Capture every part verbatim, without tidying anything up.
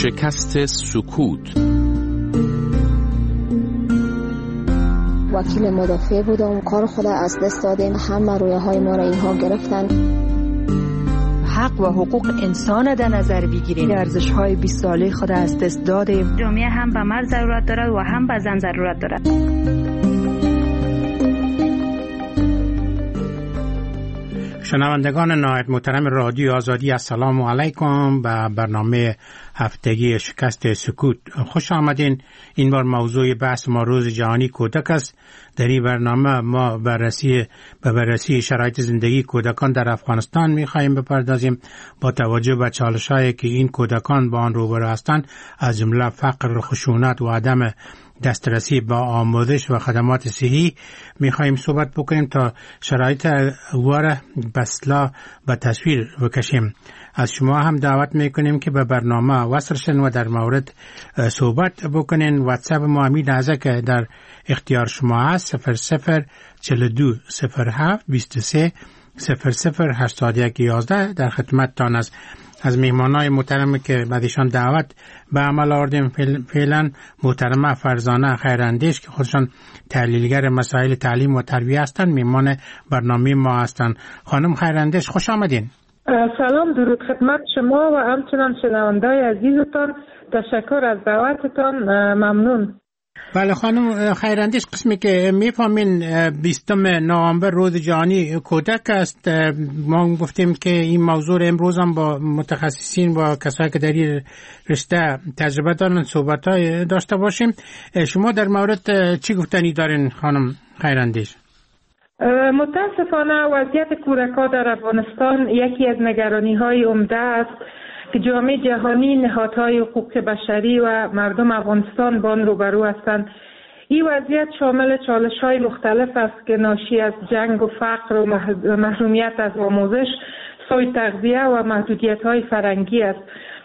شکست سکوت. وکیل مدافع بودم، کار خود از دست دادیم، همه رویه های ما را اینها گرفتن. حق و حقوق انسان در نظر بگیریم، ارزش های بیست ساله خود از دست دادیم. جامعه هم به مرد ضرورت دارد و هم به زن ضرورت دارد. شنوندگان نهایت محترم رادیو آزادی، السلام علیکم. به برنامه هفتگی شکست سکوت خوش آمدین. این بار موضوع بحث ما روز جهانی کودک است. در این برنامه ما بررسی به بررسی شرایط زندگی کودکان در افغانستان می‌خواهیم بپردازیم با توجه به چالش‌هایی که این کودکان با آن روبرو هستند، از جمله فقر، خشونت و عدم دسترسی با آموزش و خدمات صحی. می‌خواهیم صحبت بکنیم تا شرایط واره بسلا به تصویر بکشیم. از شما هم دعوت میکنیم که به برنامه وصل شن و در مورد صحبت بکنین. واتساپ ما همین لحظه که در اختیار شما هست، صفر صفر چهل و دو صفر هفت بیست و سه صفر صفر هشتاد و یک یازده در خدمتتان است. از مهمانای محترم که بعدشان دعوت به عمل آوردیم فعلا محترمه فرزانه خیراندیش که خودشان تحلیلگر مسائل تعلیم و تربیت هستند، مهمان برنامه ما هستند. خانم خیراندیش خوش آمدین. سلام، درود خدمت شما و همچنان شنوندای عزیزتان. تشکر از دعوتتان، ممنون. بله خانم خیراندیش، قسمی که میفهمین بیستم نوامبر روز جهانی کودک است. ما گفتیم که این موضوع امروز هم با متخصصین و کسایی که در این رشته تجربه دارن صحبت‌های داشته باشیم. شما در مورد چی گفتنی دارین خانم خیراندیش؟ متاسفانه وضعیت کودکان در افغانستان یکی از نگرانی‌های عمده است که جامعه جهانی، نهادهای حقوق بشری و مردم افغانستان با آن روبرو هستند. این وضعیت شامل چالش‌های مختلف است که ناشی از جنگ و فقر و محرومیت از آموزش، سوء تغذیه و محدودیت‌های فرهنگی است.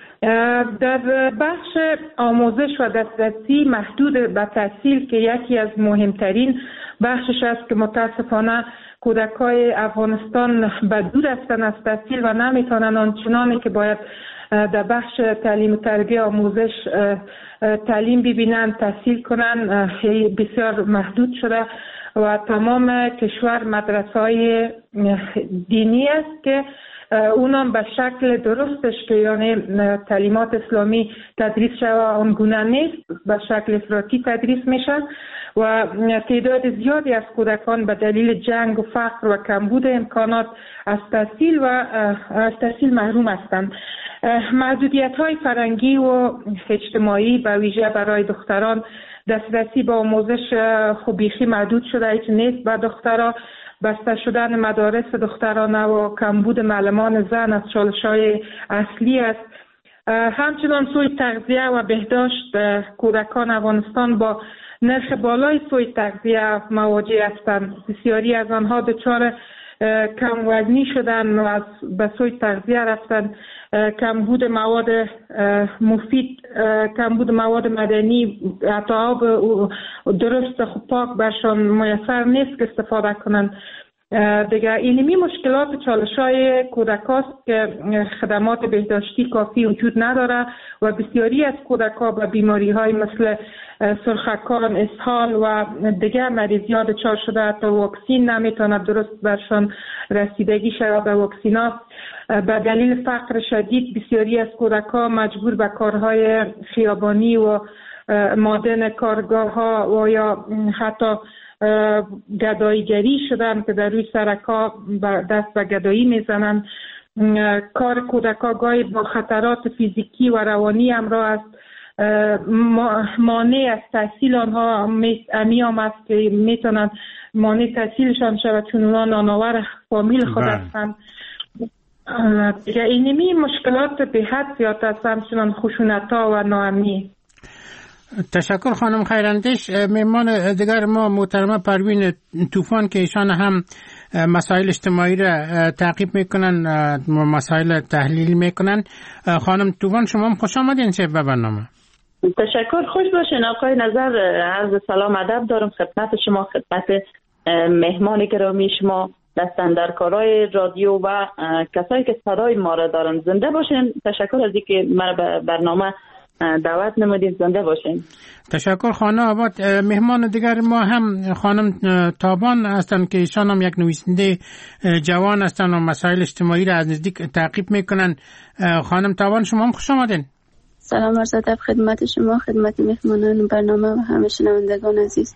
در بخش آموزش و دسترسی محدود به تحصیل که یکی از مهمترین بخشش است که متاسفانه کودکای افغانستان به دور هستند از تحصیل و نمیتونن آنچنانی که باید در بخش تعلیم و تربیت آموزش تعلیم ببینن، تحصیل کنن، بسیار محدود شده و تمام کشور مدرسه‌های دینی است که اونم به شکل درستش که یعنی تعلیمات اسلامی تدریس شده آنگونه نیست، به شکل افراطی تدریس میشن و تعداد زیادی از کودکان به دلیل جنگ و فقر و کمبود امکانات از تحصیل و از تحصیل محروم هستند. محدودیت‌های فرهنگی و اجتماعی به ویژه برای دختران، دسترسی به آموزش خوبیخی محدود شده، هیچ نیست به دخترها، بسته شدن مدارس دخترانه و کمبود معلمان زن از چالش‌های اصلی است. همچنان سوء تغذیه و بهداشت کودکان افغانستان با نرخ بالای سوء تغذیه مواجه هستند. بسیاری از آنها دچار کم وزنی شدن و از به سوء تغذیه رفتن. کمبود مواد مفید، کمبود مواد مدنی، حتی آب درست خوب پاک برشان میسر نیست که استفاده کنند. دیگه علمی مشکلات چالش‌های کودکاست که خدمات بهداشتی کافی وجود نداره و بسیاری از کودک‌ها به بیماری‌های مثل سرخکان، اسهال و دیگر مریضیات دچار شده، حتی واکسین نمیتونه درست برشان رسیدگی شود به واکسینا. به دلیل فقر شدید بسیاری از کودک‌ها مجبور به کارهای خیابانی و مادن کارگاه‌ها و یا حتی گداییگری شدن که در روی سرک‌ها دست به گدایی میزنن. کار کودک‌ها گاهی با خطرات فیزیکی و روانی همراه است. مانع از تحصیل آنها امی هم است که میتونن مانع تحصیلشان شود چون اونا نانآور فامیل خود هستند. دیگه اینمی مشکلات به حد زیاد است، همچنان خشونت‌ها و ناامنی. تشکر خانم خیراندیش. مهمان دیگر ما محترمه پروین طوفان که ایشان هم مسائل اجتماعی را تعقیب میکنن، مسائل تحلیل میکنن. خانم طوفان شما هم خوش آمدین چه به برنامه. تشکر، خوش باشین آقای نظر. عرض سلام ادب دارم خدمت شما، خدمت مهمان گرامی شما، دستاندرکارای رادیو و کسایی که صدای ما را دارن. زنده باشین. تشکر از اینکه مرا به برنامه دعوت نمودید. زنده باشین. تشکر خانم آباد. مهمان دیگر ما هم خانم تابان هستند که ایشان هم یک نویسنده جوان هستند و مسائل اجتماعی را از نزدیک تعقیب میکنن. خانم تابان شما هم خوش آمدین. سلام عرض ادب خدمت شما، خدمت مهمانان برنامه و همه شنوندگان عزیز.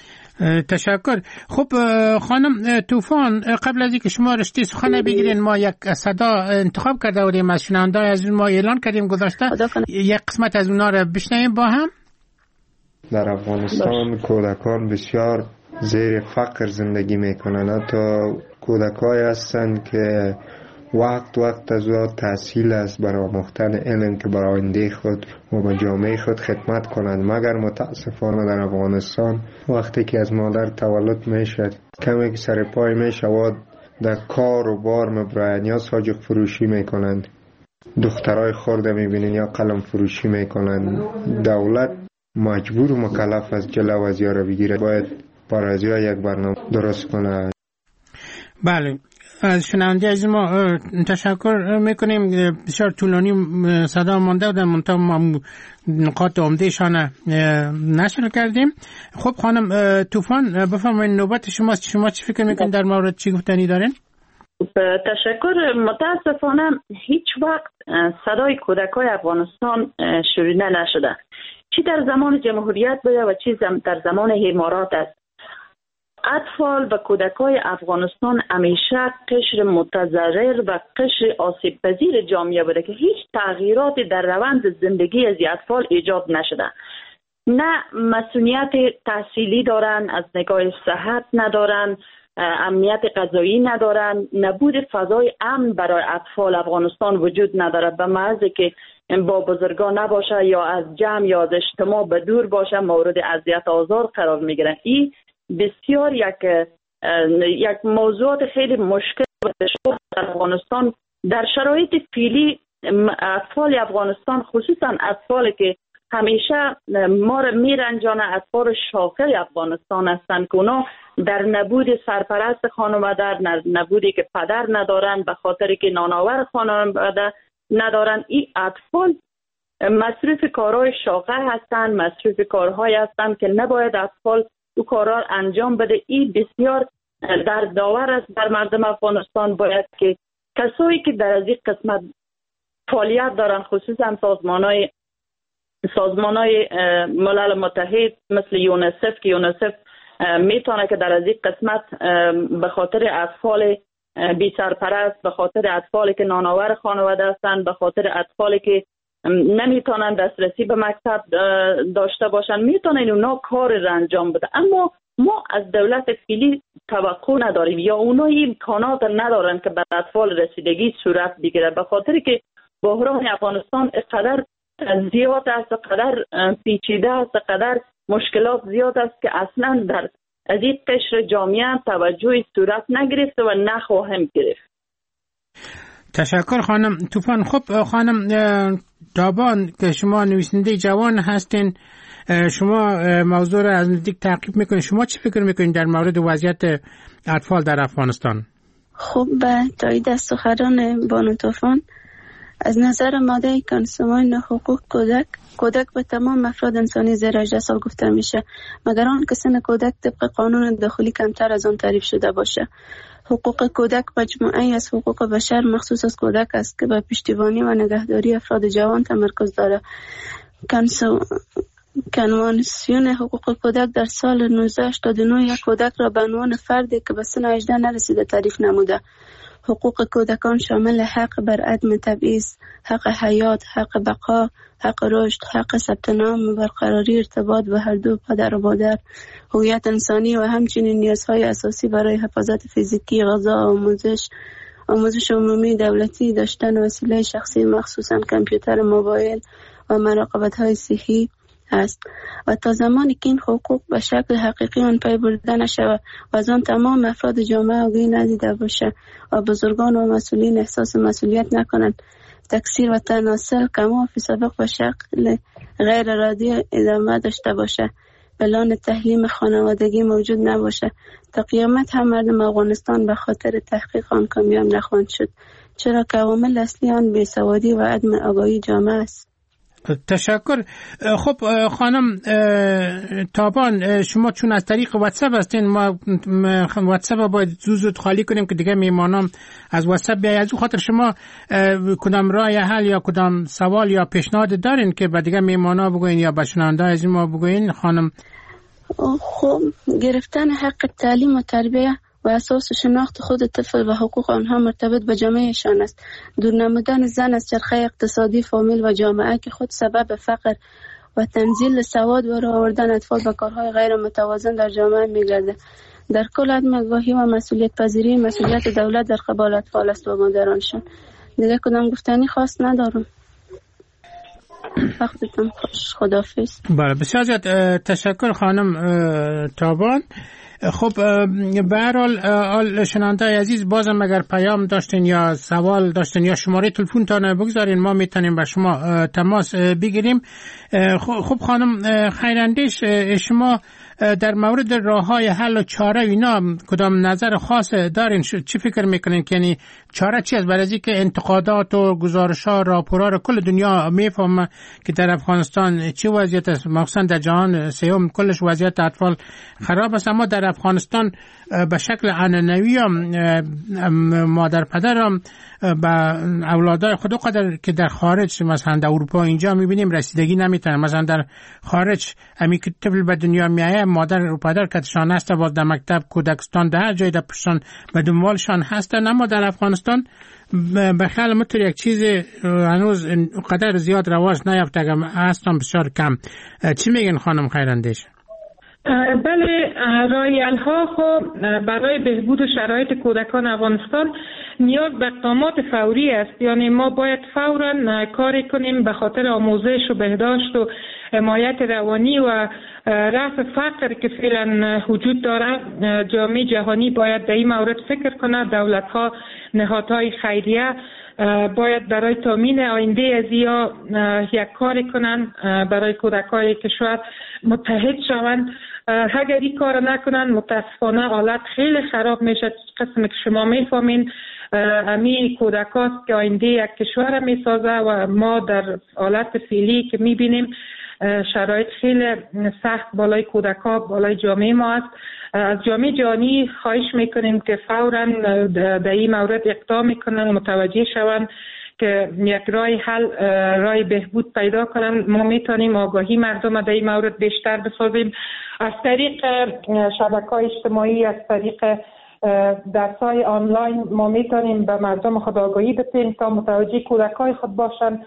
تشکر. خب خانم طوفان، قبل از اینکه شما رشته سخن بگیرین ما یک صدا انتخاب کرده بودیم از شنونده‌های از ما اعلان کردیم گذاشته، یک قسمت از اونا رو بشنویم با هم. در افغانستان کودکان بسیار زیر فقر زندگی میکنن. حتی کودکای هستند که وقت وقت از او تحصیل است برای آموختن علم که برای آینده خود و به جامعه خود خدمت کنند، مگر متاسفانه در افغانستان وقتی که از مادر تولد میشد کمی که سر پای میشود در کار و بار مبراین یا ساجق فروشی میکنند، دخترای خورده میبینین یا قلم فروشی میکنند. دولت مجبور و مکلف از جلو از یاره بگیره، باید برای یک برنامه درست کنه. بله، از شنونده از ما تشکر میکنیم. بسیار طولانی صدا مانده بودن منتها ما نقاط عمدهشان نشر کردیم. خب خانم طوفان بفرمایید نوبت شماست. شما چی فکر میکنید در مورد چی گفتنی دارین؟ تشکر. متاسفانه هیچ وقت صدای کودکای افغانستان شنیده نشده، چی در زمان جمهوریت بوده و چی در زمان امارات است. اطفال و کودکای افغانستان همیشه قشر متضرر و قشر آسیب پذیر جامعه بوده که هیچ تغییراتی در روند زندگی از اطفال ایجاد نشده. نه مسئولیت تحصیلی دارن، از نگاه صحت ندارن، امنیت غذایی ندارن، نبود فضای امن برای اطفال افغانستان وجود نداره. به محض که با بزرگان نباشه یا از جمع یا از اجتماع به دور باشه مورد اذیت آزار قرار میگیرن. این بسیار یک یک موضوعات خیلی مشکل در افغانستان در شرایط فعلی. اطفال افغانستان خصوصا اطفالی که همیشه ما را میرنجانه اطفال شاخر افغانستان هستند که اونا در نبود سرپرست خانواده، نبودی که پدر ندارن به خاطر که نانآور خانواده ندارن، این اطفال مصروف کارهای شاقه هستند، مصروف کارهای هستند که نباید اطفال او کارها انجام بده. این بسیار دردآور است بر مردم افغانستان. باید که کسایی که در از این قسمت فعالیت دارن، خصوصا سازمانهای سازمانهای ملل متحد مثل یونیسف که یونیسف میتونه که در از این قسمت به خاطر اطفال بی سرپرست، به خاطر اطفالی که نانآور خانواده هستند، به خاطر اطفالی که نمیتونن دسترسی به مکتب داشته باشن، میتونن اونا کار را انجام بده. اما ما از دولت فعلی توقع نداریم یا اونا امکانات ندارن که بر اطفال رسیدگی صورت بگیره، به خاطر که بحران افغانستان اقدر زیاد است، اقدر پیچیده است، اقدر مشکلات زیاد است که اصلا در از این قشر جامعه توجه صورت نگرفته و نخواهم گرفت. تشکر خانم طوفان. خب خانم تابان که شما نویسنده جوان هستین، شما موضوع را از نزدیک تعقیب میکنید، شما چی فکر میکنید در مورد وضعیت اطفال در افغانستان؟ خب به تایید از سخنان بانو طوفان، از نظر ماده کنسومان حقوق کودک، کودک به تمام افراد انسانی زیر هجده سال گفته میشه، مگر آن که سن کودک طبق قانون داخلی کمتر از آن تعریف شده باشه. حقوق کودک مجموعه‌ای از حقوق بشر مخصوص از کودک است که به پشتیبانی و نگهداری افراد جوان تمرکز داره. کنسو کنوانسیون حقوق کودک در سال نوزده هشتاد و نه یک کودک را به عنوان فردی که به سن هجده نرسیده تعریف نموده. حقوق کودکان شامل حق بر عدم تبعیض، حق حیات، حق بقا، حق رشد، حق ثبت نام و برقراری ارتباط با هر دو پدر و مادر، هویت انسانی و همچنین نیازهای اساسی برای حفاظت فیزیکی، غذا، آموزش، آموزش عمومی دولتی، داشتن وسیله شخصی مخصوصاً کامپیوتر موبایل و مراقبت‌های صحی است. و تا زمانی که این حقوق به شکل حقیقی آن پی برده نشود و از آن تمام افراد جامعه آگاهی ندیده باشه و بزرگان و مسئولین احساس مسئولیت نکنند، تکثیر و تناسل کما فی سبق به شکل غیر ارادی ادامه داشته باشه، پلان تحریم خانوادگی موجود نباشه، تا قیامت هم مردم افغانستان به خاطر تحقیق آن کامیاب نخواهند شد، چرا که عوامل اصلی آن بیسوادی و عدم آگاهی جامعه است. تشکر. خب خانم تابان، شما چون از طریق واتساپ هستین، ما واتساپ باید زود زود خالی کنیم که دیگه میمانم از واتساپ بیایی. از اون خاطر شما کدام راه حل یا کدام سوال یا پیشنهاد دارین که به دیگه میمانا بگوین یا به شنونده از ما بگوین خانم؟ خب گرفتن حق تعلیم و تربیه و اساس شناخت خود طفل و حقوق آنها مرتبط به جامعهشان است. دور نمودن زن از چرخه اقتصادی فامیل و جامعه که خود سبب فقر و تنزیل سواد و راه آوردن اطفال به کارهای غیر متوازن در جامعه می‌گردد. در کل عدم آگاهی و مسئولیت پذیری مسئولیت دولت در قبال اطفال است و مادرانشان. دیگه کدام گفتنی خاص ندارم. وقتتون خوش. خداحافظ. بله، بسیار زیاد تشکر خانم تابان. خب به هر حال شنونده عزیز، بازم اگر پیام داشتین یا سوال داشتین یا شماره تلفنتان بگذارین، ما میتونیم با شما تماس بگیریم. خب خانم خیراندیش، شما در مورد راه‌های حل و چاره اینا کدام نظر خاص دارین؟ چی فکر میکنین که یعنی چاره چی است؟ برای از اینکه انتقادات و گزارش‌ها راپورها رو کل دنیا میفهمه که در افغانستان چی وضعیت است، مخصوصا در جهان سوم کلش وضعیت اطفال خراب است، اما در افغانستان به شکل عنعنوی مادر پدر هم با اولادای خود قدر که در خارج مثلا در اروپا اینجا میبینیم رسیدگی نمیتونه. مثلا در خارج امی که طفل به دنیا میایه، مادر و پدر کتشان هست، باز در مکتب کودکستان در هر جای در پشتان به دنبالشان هستن. اما در افغانستان به خیال مطور یک چیز هنوز قدر زیاد رواج نیافته، اگر هستن بسیار کم. چی میگن خانم خیراندیش؟ بله، رایل ها خب برای بهبود شرایط کودکان افغانستان نیاز به اقدامات فوری است. یعنی ما باید فوراً کاری کنیم به خاطر آموزش و بهداشت و حمایت روانی و رفع فقر که فعلا وجود دارد. جامعه جهانی باید در این مورد فکر کند. دولت ها، نهادهای خیریه باید برای تامین آینده از یا یک کاری کنند برای کودکای کشور متحد شوند. اگر این کار نکنن متاسفانه حالت خیلی خراب میشه. قسم که شما میفهمین امی کودکاست که آینده یک کشور میسازه و ما در حالت فعلی که میبینیم شرایط خیلی سخت بالای کودکا، بالای جامعه ما است. از جامعه جهانی خواهش میکنیم که فوراً در این مورد اقدام کنن، متوجه شوند که یک راه حل، راه بهبود پیدا کنن. ما میتونیم آگاهی مردم در این مورد بیشتر بسازیم از طریق شبکه‌های اجتماعی، از طریق درس‌های آنلاین. ما میتونیم به مردم خود آگاهی بدیم تا متوجه کودکای خود باشن.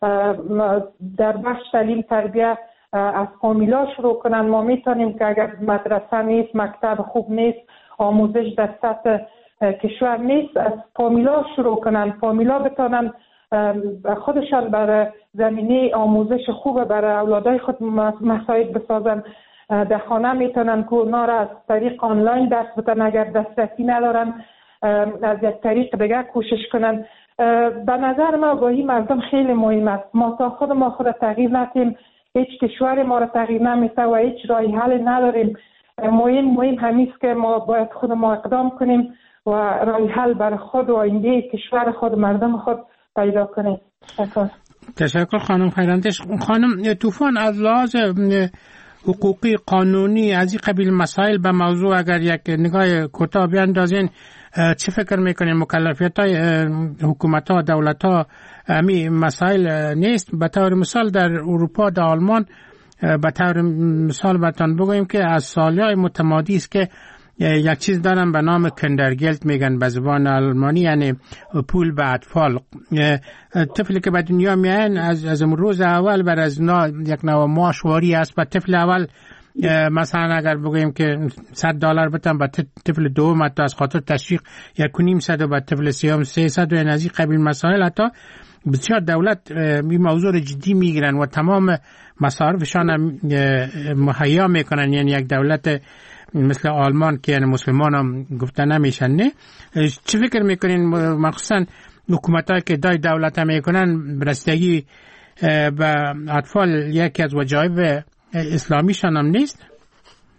در بخش تعلیم تربیت از فامیلا شروع کنن. ما میتونیم که اگر مدرسه نیست، مکتب خوب نیست، آموزش در سطح کشور نیست، از فامیلا شروع کنن. فامیلا بتونن خودشان برای زمینه آموزش خوب برای اولادای خود مساعد بسازن. در خانه میتونن که اونا را از طریق آنلاین درس بدن، اگر دسترسی ندارن از یک طریق دیگر کوشش کنن. به نظر ما آگاهی مردم خیلی مهم است. ما تا خود ما خود تغییر ندیم، هیچ کشور ما را تغییر نمیده و هیچ راه حل نداریم. مهم مهم همیست که ما باید خود ما اقدام کنیم و راه حل برای خود و آینده کشور خود، مردم خود پیدا کنیم. تشکر. تشکر خانم خیراندیش. خانم طوفان، از لحاظ حقوقی قانونی از این قبیل مسائل به موضوع اگر یک نگاه کوتاه بیاندازین، چه فکر میکنین؟ مکلفیت های حکومت ها و دولت ها امی مسائل نیست؟ به طور مثال در اروپا، در آلمان، به طور مثال بهتان بگویم که از سالهای متمادی است که یک چیز دارن به نام کندرگلت میگن به زبان آلمانی، یعنی پول به اطفال. طفلی که به دنیا میاین از از روز اول بر از یک نوع ماشواری است. و طفل اول مثلا اگر بگویم که صد دلار بدن، با طفل دوم حتی از خاطر تشویق یک و نیم صد و با طفل سیام سیصد و این از این قبیل مسائل. حتی بسیار دولت این موضوع رو جدی میگیرن و تمام مصارفشان مهیا میکنن. یعنی یک دولت مثل آلمان که یعنی مسلمان هم گفته نمیشن. نه چه فکر میکنین مخصوصا حکومتایی که دای دولت هم میکنن برستگی به اطفال یکی از وجایب اسلامیشان هم نیست؟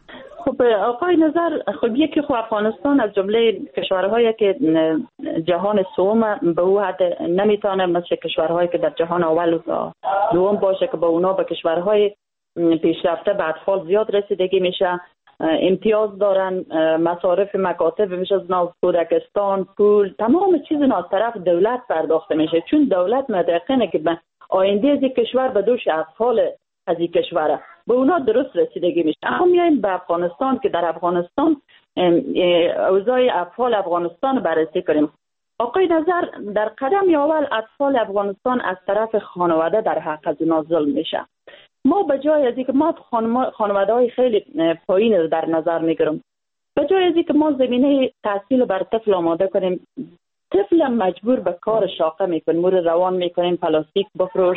خب آقای نظر، خب یکی خب افغانستان از جمله کشورهایی که جهان سوم به او حد نمیتونه مثل کشورهایی که در جهان اول و دوم باشه که به اونا به کشورهای پیشرفته به اطفال زیاد رسیدگی میشه، امتیاز دارن، مصارف مکاتب میشه از کودکستان، پول، تمام چیز از طرف دولت پرداخته میشه، چون دولت مدقنه که به آینده از این کشور به دوش اطفال از این کشوره به اونا درست رسیدگی میشه. اما میایم به افغانستان که در افغانستان اوضاع اطفال افغانستان بررسی کنیم. آقای نظر، در قدم اول اطفال افغانستان از طرف خانواده در حق از اونا ظلم میشه. ما به جای از اینکه ما خانواده های خیلی پایین رو در نظر میگیرم، به جای از اینکه ما زمینه تحصیل بر طفل آماده کنیم، طفل مجبور به کار شاقه میکنیم، مور روان میکنیم، پلاستیک بفروش،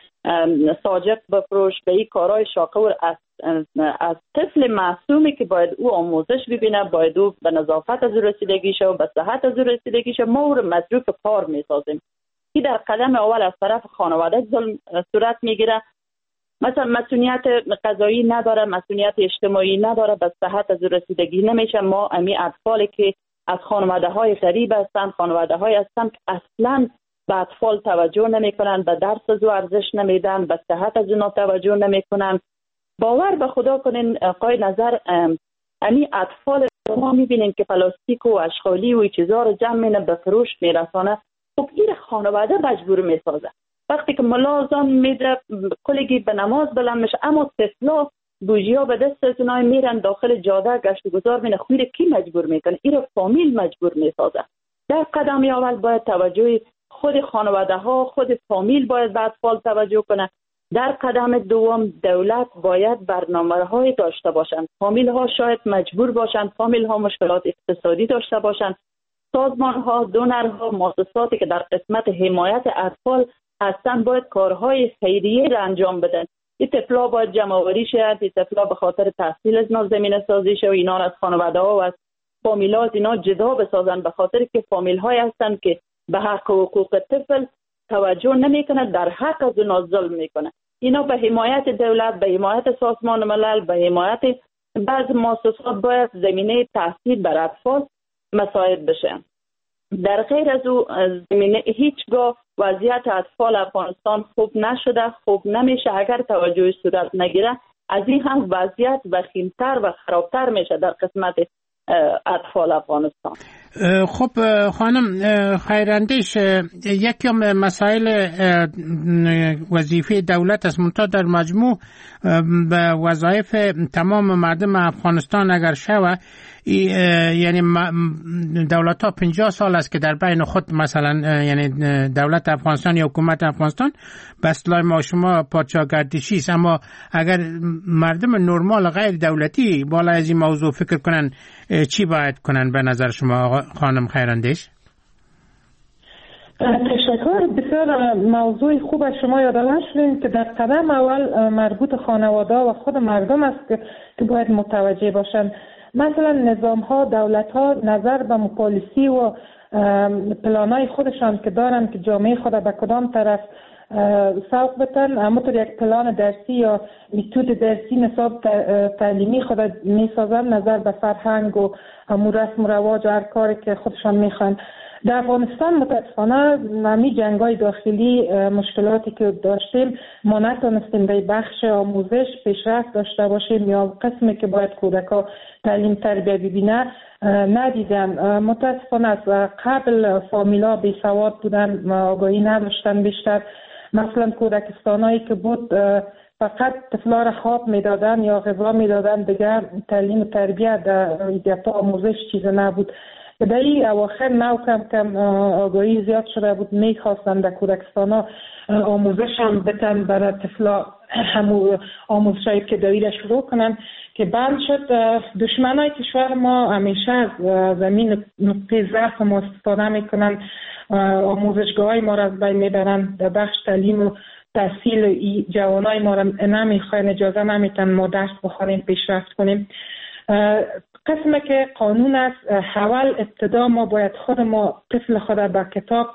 ساجق بفروش، به این کارهای شاقه و از, از طفل معصومی که باید او آموزش ببینه، باید او به نظافت از رسیدگیشه و به صحت از رسیدگیشه، ما او رو مصروف کار میسازیم. این در قدم اول از طرف خانواده ظلم صورت میگیره. مثلا مسئولیت قضایی نداره، مسئولیت اجتماعی نداره، به صحت از رسیدگی نمیشه. ما امی اطفالی که از خانواده های غریب هستند، خانواده های هستند که اصلا به اطفال توجه نمیکنن، به درس از او ارزش نمیدن، به صحت از اونا توجه نمیکنن. باور به خدا کنین آقای نظر، امی اطفال ما میبینیم که پلاستیک و اشغالی و چیزا رو جمع مینه به فروش میرسانه. خب این خانواده مجبور میسازه. وقتی که ملازم میده کلگی به نماز بلند میشه، اما طفلا بوجیا به دست از اونای میرن داخل جاده گشت و گذار مینه. خویر کی مجبور میکنه؟ این رو فامیل مجبور میسازه. در قدم اول باید توجه خود خانواده ها، خود فامیل باید به اطفال توجه کنه. در قدم دوم دولت باید برنامه های داشته باشند. فامیل ها شاید مجبور باشند، فامیل ها مشکلات اقتصادی داشته باشند. سازمان ها، دونرها، مؤسساتی که در قسمت حمایت اطفال هستن باید کارهای خیریه را انجام بدن. این طفلا باید جمع آوری شد، این طفلا به خاطر تحصیل از اینا زمینه سازی شد و اینا از خانواده ها و از فامیل ها اینا جدا بسازن، به خاطر که فامیل های هستن که به حق و حقوق طفل توجه نمیکنه، در حق از اونا ظلم میکنه. اینا به حمایت دولت، به حمایت سازمان ملل، به حمایت بعض مؤسسات باید زمینه تحصیل بر اطفال مساعد بشه. در غیر از او زمینه هیچگاه وضعیت اطفال افغانستان خوب نشده، خوب نمیشه. اگر توجه صورت نگیره از این هم وضعیت وخیمتر و خرابتر میشه در قسمت اطفال افغانستان. خب خانم خیراندیش، یکی از مسائل وظیفه دولت است، منتها در مجموع به وظایف تمام مردم افغانستان اگر شود، یعنی دولت ها پنجاه سال است که در بین خود مثلا یعنی دولت افغانستان یا حکومت افغانستان به اصطلاح ما شما پادشاهگردشی است، اما اگر مردم نرمال غیر دولتی بالا از این موضوع فکر کنن چی باید کنن به نظر شما خانم خیراندیش؟ تشکر. بسیار موضوع خوب از شما یادآور شدین که در قدم اول مربوط خانواده و خود مردم است که باید متوجه باشند. مثلا نظام ها، دولت ها نظر به پالیسی و پلانای خودشان که دارن که جامعه خود به کدام طرف سوق بتن، همونطور یک پلان درسی یا میتود درسی نصاب تعلیمی خود میسازن نظر به فرهنگ و همون رسم و رواج و هر کاری که خودشان میخوان. در افغانستان متاسفانه نمی جنگای داخلی مشکلاتی که داشتیم ما نتونستیم به بخش آموزش پیشرفت داشته باشیم یا قسمی که باید کودکا تعلیم تربیه ببینه ندیدن. متاسفانه از قبل فامیلا بی سواد بودن، آگاهی نداشتن بیشتر. مثلا کودکستانایی که بود فقط طفلا را خواب میدادن یا غذا میدادن، دیگر تعلیم و تربیه در آموزش چیز نبود. در این اواخر نو کم کم آگاهی زیاد شده بود، میخواستن در کودکستانا آموزش هم بتن برای طفلا، همون آموزش های ابتدایی را شروع کنن که بند شد. دشمن های کشور ما همیشه از زمین نقطه ضعف ما استفاده میکنن، آموزشگاه های ما را از بین میبرن، در بخش تعلیم و تحصیل جوانای ما را نمیخواین، اجازه نمیتن ما درس بخوانیم، پیشرفت کنیم. قسمه که قانون است، اول ابتدا ما باید خود ما طفل خود به کتاب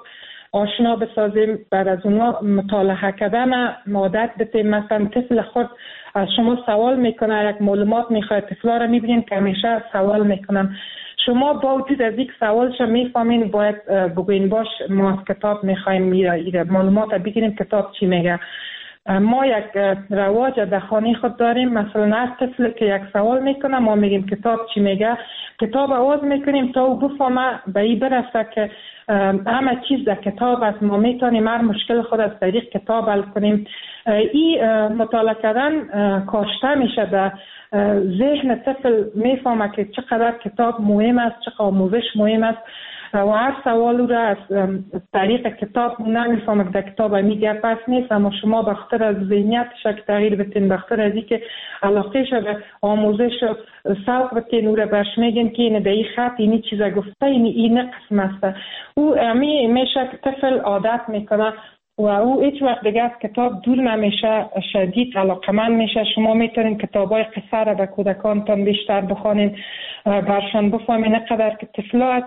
آشنا بسازیم، بعد از اونها مطالعه کردن عادت بدیم. مثلا طفل خود از شما سوال میکنه، یک معلومات میخواد، طفلا رو میبینین که همیشه سوال میکنن. شما با وجود از یک سوالش میفهمین باید بگوین باش ما از کتاب میخوایم میره معلومات بگیریم کتاب چی میگه. ما یک رواج در خانه خود داریم، مثلا هر طفل که یک سوال میکنه ما میگیم کتاب چی میگه، کتاب آواز میکنیم تا او بفهمه به این برسه که همه چیز در کتاب است. ما میتونیم هر مشکل خود از طریق کتاب حل کنیم. این مطالعه کردن کاشته میشه در ذهن طفل، میفهمه که چقدر کتاب مهم است، چقدر آموزش مهم است و هر سوال را از طریق کتاب نمیفهمه که در کتاب میگه پس نیست، اما شما بخاطر از ذهنیتش که تغییر بتین، بخاطر از اینکه علاقهش به آموزش سوق بتین او را برش میگین که این در این خط اینی چیزا گفته، این این قسم است. او امی میشه که طفل عادت میکنه و او هیچ وقت دیگه از کتاب دور نمیشه، شدید علاقمند میشه. شما میتونین کتابای قصه را به کودکانتان بیشتر بخوانین، برشان بفهمین نقدر که طفلا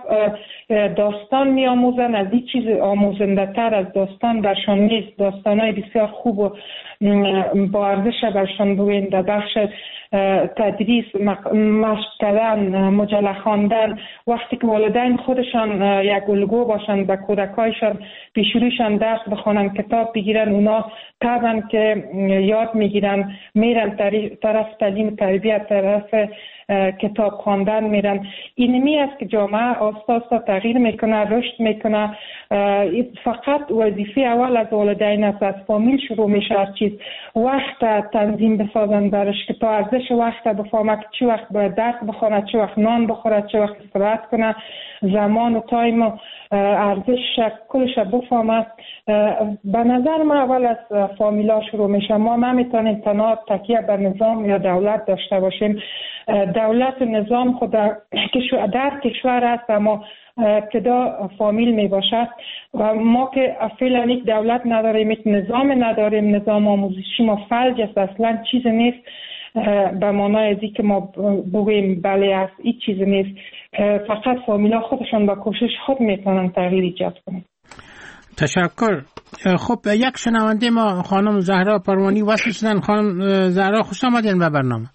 داستان میآموزن، از این چیز آموزنده تر از داستان برشان نیست. داستانای بسیار خوب و با ارزش برشان بگوین. در بخش تدریس، مشق کردن، مجله خواندن، وقتی که والدین خودشان یک الگو باشن به کودکایشان، پیشرویشان درس بخونن، کتاب بگیرن، اونا طبعا که یاد میگیرن، میرن طرف تعلیم تربیت، طرف کتاب خواندن میرن. اینمی است که جامعه آستا آستا تغییر میکنه، رشد میکنه. فقط وظیفه اول از والدین است، از فامیل شروع میشه هر چیز. وقت تنظیم بسازن برش که تا ارزش وقت بفهمه که چی وقت باید درس بخونه، چی وقت نان بخوره، چی وقت استراحت کنه، زمان و تایم و ارزش کلش بفهمه. به نظر من اول از فامیلا شروع میشه. ما نمیتونیم تنها تکیه بر نظام یا دولت داشته باشیم. دولت و نظام خود در کشور است اما ابتدا فامیل می باشد و ما که فعلا یک دولت نداریم، یک نظام نداریم، نظام آموزشی ما فلج است، اصلا چیز نیست به معنای ازی که ما بگوییم بله است، این چیز نیست. فقط فامیلا خودشان با کوشش خود میتونن تغییر ایجاد کنن. تشکر. خب یک شنونده ما خانم زهرا پروانی وصل شدن. خانم زهرا خوش آمدین به برنامه.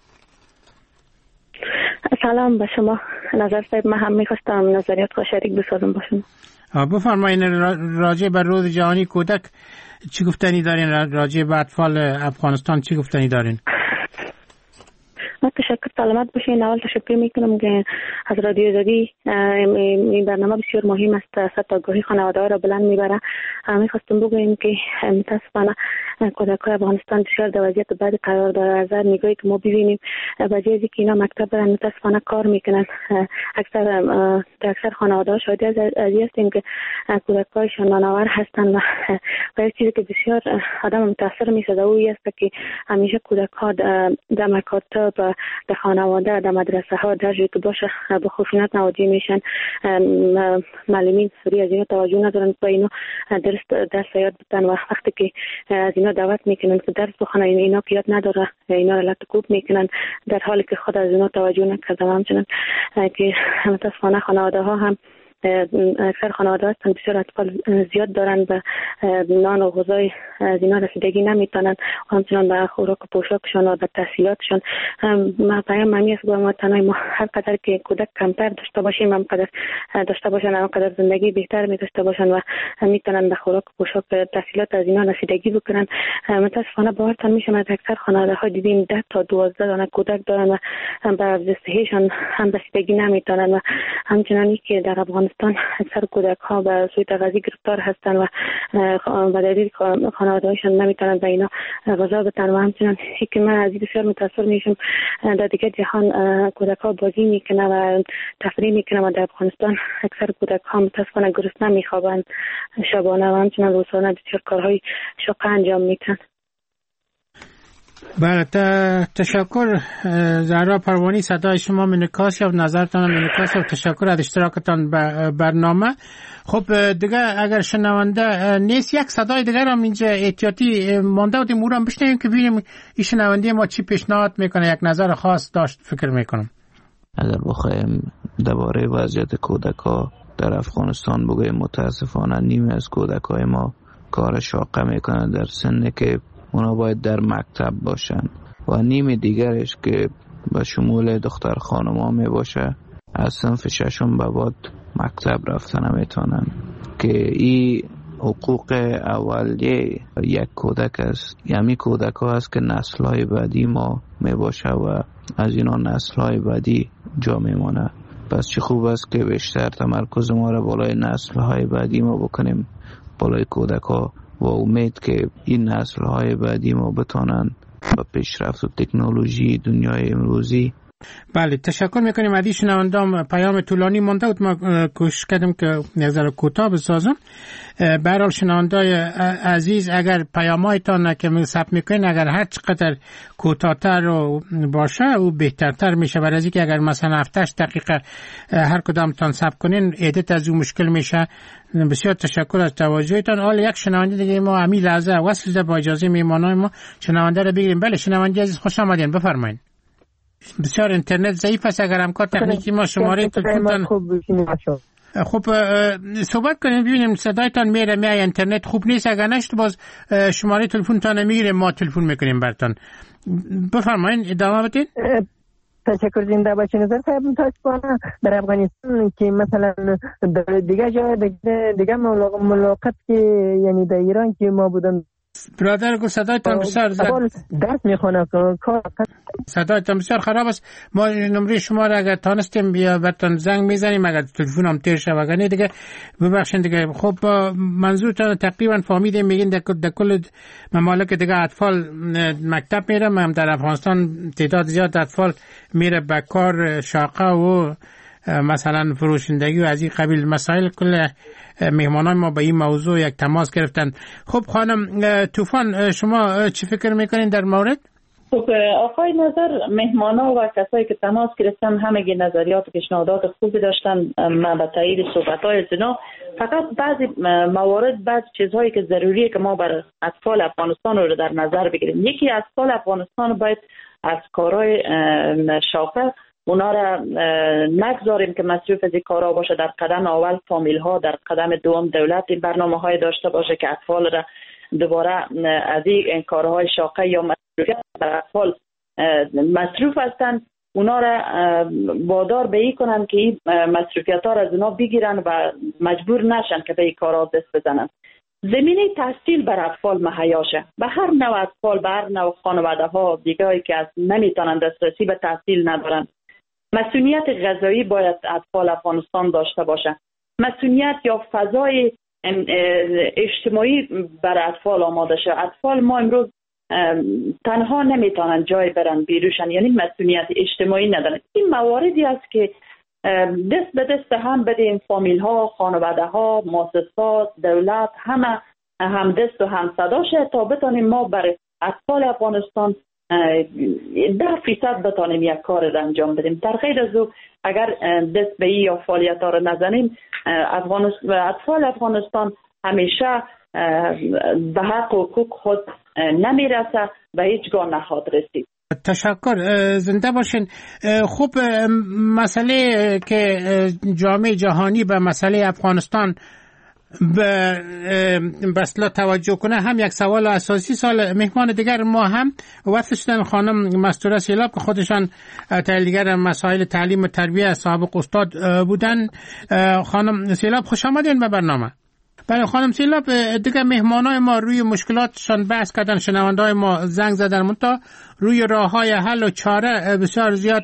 سلام به شما نظر صاحب، من هم میخواستم نظریات رو شریک بسازم باشم. بفرمایید راجع به روز جهانی کودک چی گفتنی دارین؟ راجع به اطفال افغانستان چی گفتنی دارین؟ من تشکر، سلامت باشین. اول تشکر میکنم که از رادیو آزادی این برنامه بسیار مهم است، سطح آگاهی خانواده ها را بلند میبره. میخواستم بگویم که متاسفانه کودکان افغانستان بسیار در وضعیت بد قرار داره. از هر نگاهی که ما ببینیم به جای اینکه اینا مکتب برن متاسفانه کار میکنن. اکثر در اکثر خانواده ها شاهد از این هستیم که کودکانشان نانآور هستن و و یک چیزی که بسیار آدم متاثر میشه او است که همیشه کودکان در مکاتب، در خانواده، در مدرسه ها در جایی که باشه به خشونت مواجه میشن. معلمین سری از اینا توجه ندارن و اینا درس درس یاد بدن و وقتی که از اینا دعوت میکنن که درس بخونن اینا که یاد نداره اینا را لطکوب میکنن در حالی که خود از اینا توجه نکردن. همچنین که متاسفانه خانواده ها هم اکثر خانواده هستن بسیار اطفال زیاد دارن و نان و غذای از اینا رسیدگی نمیتونن، همچنان به خوراک و پوشاکشون و به تحصیلاتشون. ما پیام معنی است با ما تنهای ما هر قدر که کودک کمتر داشته باشیم هم قدر داشته باشن هم قدر زندگی بهتر می داشته باشن و میتونن به خوراک و پوشاک و تحصیلات از اینا رسیدگی بکنن. متاسفانه باورتان میشه از اکثر خانواده ها دیدیم ده تا دوازده دانه کودک دارن و به صحیحشون هم رسیدگی نمیتونن و همچنانی که در افغانستان اکثر کودک ها به سوی تغذیه گرفتار هستن و به دلیل خانواده‌هاشون نمیتونن به اینا غذا بدن و همچنان که من از این بسیار متاثر میشم. در دیگر جهان کودک ها بازی میکنن و تفریح میکنن و در افغانستان اکثر کودک ها متاسفانه گرسنه میخوابن شبانه و همچنان روزانه بسیار کارهای شاق انجام میدن. بله تشکر زهرا پروانی، صدای شما منعکاس و نظرتان منعکاس و تشکر از اشتراکتان به برنامه. خب دیگه اگر شنونده نیست یک صدای دیگر هم اینجا احتیاطی مانده بودیم او را هم بشنویم که ببینیم این شنونده ما چی پیشنهاد میکنه، یک نظر خاص داشت فکر میکنم. اگر بخوایم درباره وضعیت کودک‌ها در افغانستان بگویم متاسفانه نیمه از کودک های ما کار شاقه میکنن در سنی که اونا باید در مکتب باشن و نیمه دیگرش که به شمول دختر خانم ها می باشه از صنف ششم به بعد مکتب رفته نمیتونن که این حقوق اولیه یک کودک است. یعنی کودک ها است که نسل های بعدی ما می باشه و از اینا نسل های بعدی جا می مانه. پس چه خوب است که بیشتر تمرکز ما را بالای نسل های بعدی ما بکنیم، بالای کودک ها، و امید که این نسل های بعدی ما بتانن با پیشرفت و تکنولوژی دنیای امروزی. بله، تشکر میکنیم. عزیز شنوندام، پیام طولانی مونده بود، ما کوشش کردیم که نظر کوتاه بسازم. به هر حال شنوندای عزیز، اگر پیامایتان که ثبت میکنین اگر هر چقدر کوتاه‌تر باشه او بهترتر میشه، برای از اینکه اگر مثلا هفتش دقیقه هر کدامتان ثبت کنین ادیت از اون مشکل میشه. بسیار تشکر از توجهتان. حال یک شنونده دیگه ما همین لحظه وصل ده، با اجازه میهمانای ما شنونده رو بگیریم. بله شنونده عزیز، خوش آمدین، بفرمایید. بسیار اینترنت ضعیف است، اگر همکار تکنیکی ما شماره تلفنتان خب صحبت کنیم ببینیم صدایتان میره. می اینترنت خوب نیست، اگر نشد باز شماره تلفنتان میگیریم، ما تلفن میکنیم براتون. بفرمایید ادامه بدین. تشکر، زنده باشین. نظر صاحب متاسفانه در افغانستان که مثلا در دیگه جای دیگه, دیگه ملاقات که یعنی در ایران که ما بودن برادر گفت صدایتان بسیار درس میخونه، صدایتان بسیار خراب است. ما نمره شما را اگر تانستیم بیا براتون زنگ میزنیم، اگر تلفن هم تیر شد اگر نه دیگه ببخشید دیگه. خب منظورتان تقریبا فهمیدیم، میگین در کل ممالک دیگه اطفال مکتب میره. من در افغانستان تعداد زیاد اطفال میره به کار شاقه و مثلا فروشندگی و از این قبیل مسائل. کل مهمانان ما به این موضوع یک تماس گرفتن. خب خانم طوفان، شما چی فکر میکنین در مورد؟ خب آقای نظر، مهمانا و کسایی که تماس گرفتن همگی نظریات و پیشنهادات خوبی داشتن. من به تایید صحبت‌های از اینا، فقط بعضی موارد، بعضی چیزهایی که ضروریه که ما بر اطفال افغانستان رو در نظر بگیریم. یکی، اطفال افغانستان باید از کارهای شاقه اونا را نگذاریم که مصروف از این کارها باشه. در قدم اول فامیل ها، در قدم دوم دولت این برنامه های داشته باشه که اطفال را دوباره از این کارهای شاقه یا مصروفیت بر اطفال مصروف هستند، اونا را وادار به این کنن که این مصروفیت ها را از اونا بگیرن و مجبور نشن که به این کارها دست بزنن. زمینه تحصیل بر اطفال مهیا شه. به هر نوع اطفال، به هر نوع خانواده ها دیگه که از نمیتونن دسترسی به تحصیل ندارن، مسئولیت غذایی باید اطفال افغانستان داشته باشه. مسئولیت یا فضای اجتماعی بر اطفال آماده شه. اطفال ما امروز تنها نمیتونن جای برن بیروشن، یعنی مسئولیت اجتماعی ندارن. این مواردی است که دست به دست هم بدیم، فامیل ها، خانواده ها، مؤسسات، دولت، همه هم دست و هم صدا شه تا بتانیم ما برای اطفال افغانستان ده فیصد بتانیم یک کار را انجام بدیم. در غیر از او اگر دست به این یا فعالیت ها را نزنیم، اطفال افغانستان همیشه به حق و حقوق خود نمیرسه و هیچگاه نخواهد رسید. تشکر، زنده باشین. خوب، مسئله که جامعه جهانی به مسئله افغانستان به بسلا توجه کنه هم یک سوال اساسی. سال مهمان دیگر ما هم وصل شدن خانم مستوره سیلاب که خودشان دیگر مسائل تعلیم و تربیه سابق استاد بودن. خانم سیلاب خوش آمدین به برنامه. بله خانم سیلاب، دیگه مهمانای ما روی مشکلاتشان بحث کردن، شنوندای ما زنگ زدن، منتها روی راههای حل و چاره بسیار زیاد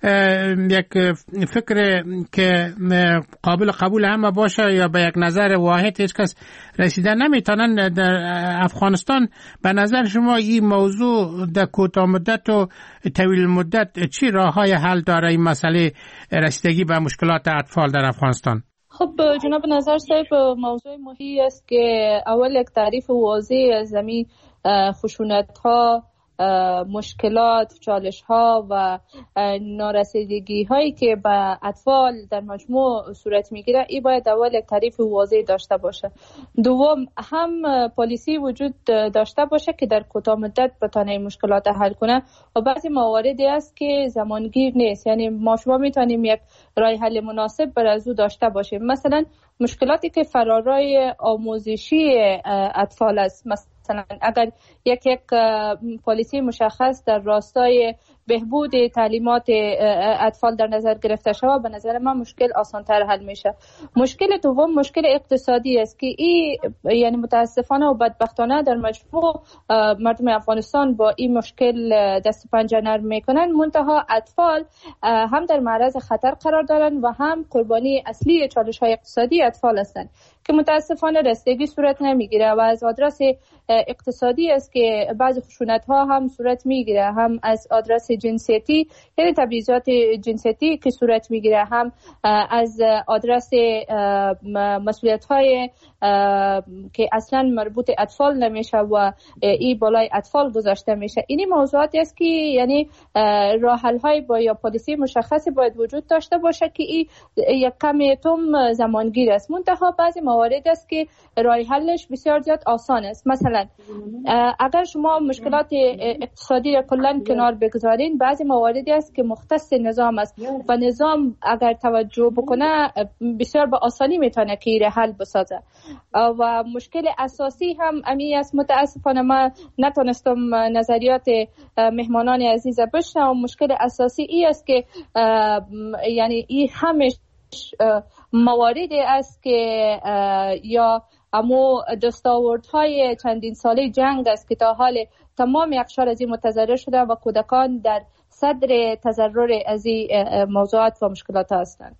یک فکر که قابل قبول همه باشه یا به یک نظر واحد هیچ کس رسیدن نمیتونن. در افغانستان به نظر شما این موضوع در کوتاه مدت و طویل مدت چی راههای حل داره این مسئله رسیدگی به مشکلات اطفال در افغانستان؟ خب جناب نظر صاحب، موضوع مهمی است که اول یک تعریف واضح از زمین خشونت ها مشکلات، چالش ها و نارسیدگی هایی که به اطفال در مجموع صورت میگیره، این باید اول یک تعریف واضح داشته باشه. دوم، هم پالیسی وجود داشته باشه که در کوتاه مدت بتونه مشکلات حل کنه و بعضی مواردی است که زمانگیر نیست، یعنی ما شما میتونیم یک راه حل مناسب برای او داشته باشیم. مثلا مشکلاتی که فرارای آموزشی اطفال است، مثلا اگر یک یک پالیسی مشخص در راستای بهبود تعلیمات اطفال در نظر گرفته شود، به نظر من مشکل آسان‌تر حل میشه. مشکل دوم مشکل اقتصادی است که این یعنی متاسفانه و بدبختانه در مجموع مردم افغانستان با این مشکل دست و پنجه نرم میکنن، منتها اطفال هم در معرض خطر قرار دارن و هم قربانی اصلی چالش‌های اقتصادی اطفال هستند که متاسفانه رسیدگی صورت نمیگیره و از آدرس اقتصادی است که بعضی خشونت‌ها هم صورت میگیره، هم از آدرس جنسیتی یعنی تبعیضات جنسیتی که صورت میگیره، هم از آدرس مسئولیت‌های که اصلا مربوط اطفال نمیشه و این بالای اطفال گذاشته میشه. اینی موضوعاتی است که یعنی راه حل‌های با یا پالیسی مشخصی باید وجود داشته باشه که این یک کمی تم زمانگیر است، منتها بعضی موارد است که راه حلش بسیار زیاد آسان است. مثلا اگر شما مشکلات اقتصادی را کلا کنار بگذارین، بعضی مواردی است که مختص نظام است و نظام اگر توجه بکنه بسیار با آسانی میتونه که این حل بسازه. و مشکل اساسی هم امی است، متاسفانه ما نتونستم نظریات مهمانان عزیز بشنوم. مشکل اساسی ای است که یعنی این همش مواردی است که یا امو دستاوردهای چندین ساله جنگ است که تا حال تمام اقشار از این متضرر شده و کودکان در صدر تضرر از این موضوعات و مشکلات هستند.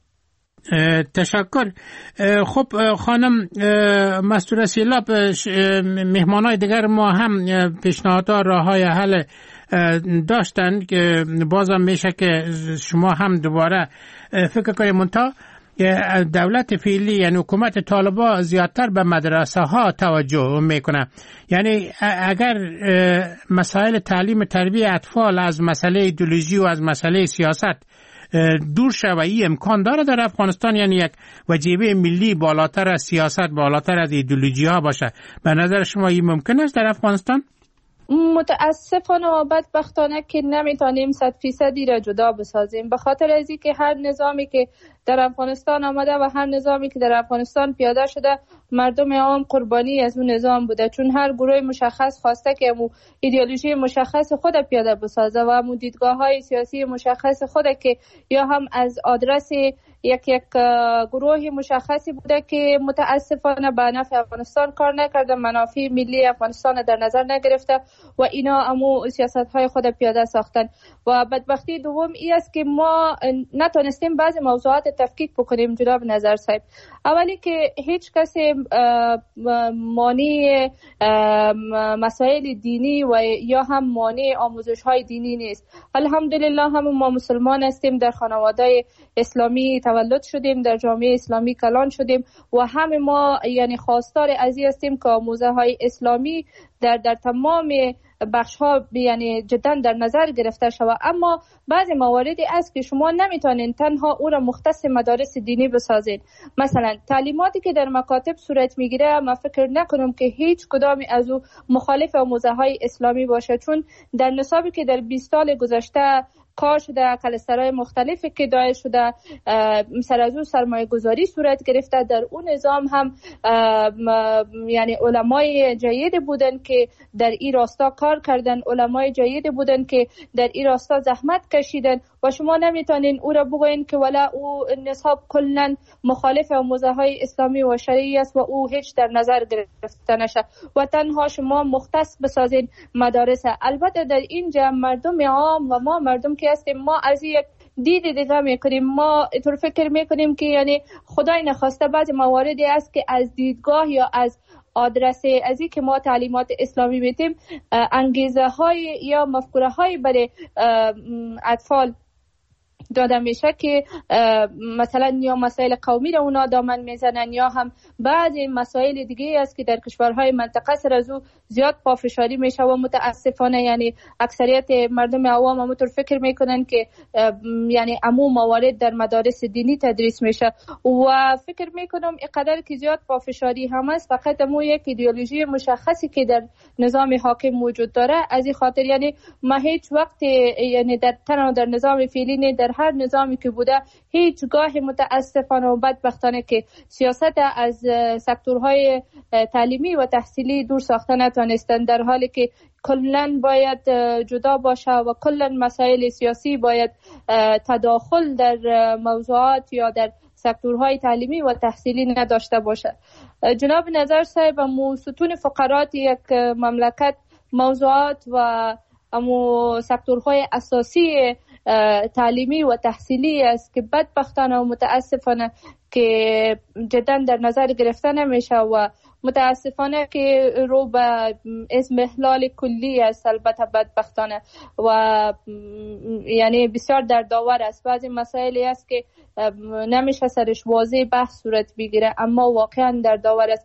تشکر. خب خانم مستوره سیلاب، مهمانای دیگر ما هم پیشنهادها راههای حل داشتند که بازم میشه که شما هم دوباره فکر کنید. منتها دولت فعلی یعنی حکومت طالبان زیادتر به مدرسه ها توجه میکنه، یعنی اگر مسائل تعلیم تربیت اطفال از مسئله ایدئولوژی و از مسئله سیاست دور شود، این امکان داره در افغانستان، یعنی یک وجیبه ملی بالاتر از سیاست، بالاتر از ایدئولوژی ها باشه. به نظر شما این ممکن است در افغانستان؟ متاسفانه و بدبختانه که نمیتونیم صد فیصدی را جدا بسازیم، به خاطر از اینکه هر نظامی که در افغانستان آمده و هر نظامی که در افغانستان پیاده شده مردم عام قربانی از اون نظام بوده، چون هر گروه مشخص خواسته که امو ایدئولوژی مشخص خود پیاده بسازه و امو دیدگاه های سیاسی مشخص خود که یا هم از آدرس یک یک گروه مشخصی بوده که متاسفانه به نفع افغانستان کار نکرده، منافع ملی افغانستان در نظر نگرفته و اینا امو سیاست های خود پیاده ساختن. و بدبختی دوم ای است که ما نتونستیم بعضی موضوعات تفکیک بکنیم. جناب نظر صاحب، اولی که هیچ کسی مانع مسائل دینی و یا هم مانع آموزش های دینی نیست. الحمدلله هم ما مسلمان هستیم، در خانواده اسلامی تولد شدیم، در جامعه اسلامی کلان شدیم و همه ما یعنی خواستار از این هستیم که آموزه های اسلامی در در تمام بخش ها یعنی جدا در نظر گرفته شود. اما بعضی مواردی است که شما نمیتونین تنها او را مختص مدارس دینی بسازید. مثلا تعلیماتی که در مکاتب صورت میگیره، ما فکر نکنم که هیچ کدامی از او مخالف آموزه های اسلامی باشه، چون در نصابی که در بیست سال گذشته کار شده، کلسترهای مختلفی که دایر شده، سر از اون سرمایه گذاری صورت گرفته، در اون نظام هم یعنی علمای جید بودن که در این راستا کار کردن، علمای جید بودن که در این راستا زحمت کشیدن و شما نمیتونین او را بگوین که ولا او نصاب کلن مخالف آموزه های اسلامی و شرعی است و او هیچ در نظر گرفته نشه و تنها شما مختص بسازین مدارس. البته در اینجا مردم عام و ما مردم که هستیم، ما از یک دید دیگه میکنیم، ما اینطور فکر میکنیم که یعنی خدای نخواسته بعضی مواردی است که از دیدگاه یا از آدرس از این که ما تعلیمات اسلامی میتیم انگیزه های یا مفکوره های برای اطفال داده میشه که مثلا یا مسائل قومی را اونا دامن میزنن یا هم بعضی مسائل دیگه است که در کشورهای منطقه سر از او زیاد پافشاری میشه و متاسفانه یعنی اکثریت مردم عوام همونطور فکر میکنن که یعنی عمو موارد در مدارس دینی تدریس میشه و فکر میکنم اینقدر که زیاد پافشاری هم است فقط امو یک ایدئولوژی مشخصی که در نظام حاکم موجود داره. از این خاطر یعنی ما هیچ وقت یعنی در تنها در نظام فعلی نه در هر نظامی که بوده هیچگاه متاسفانه و بدبختانه که سیاست از سکتورهای تعلیمی و تحصیلی دور ساخته نتونستن، در حالی که کلاً باید جدا باشه و کلاً مسائل سیاسی باید تداخل در موضوعات یا در سکتورهای تعلیمی و تحصیلی نداشته باشه. جناب نظر صاحب، امو ستون فقرات یک مملکت موضوعات و امو سکتورهای اساسی تعلیمی و تحصیلی است که بدبختانه و متاسفانه که جدا در نظر گرفته نمیشه و متاسفانه که رو به اضمحلال کلی است. البته بدبختانه و یعنی بسیار دردآور است. بعضی مسائلی است که نمیشه سرش واضح بحث صورت بگیره اما واقعا دردآور است.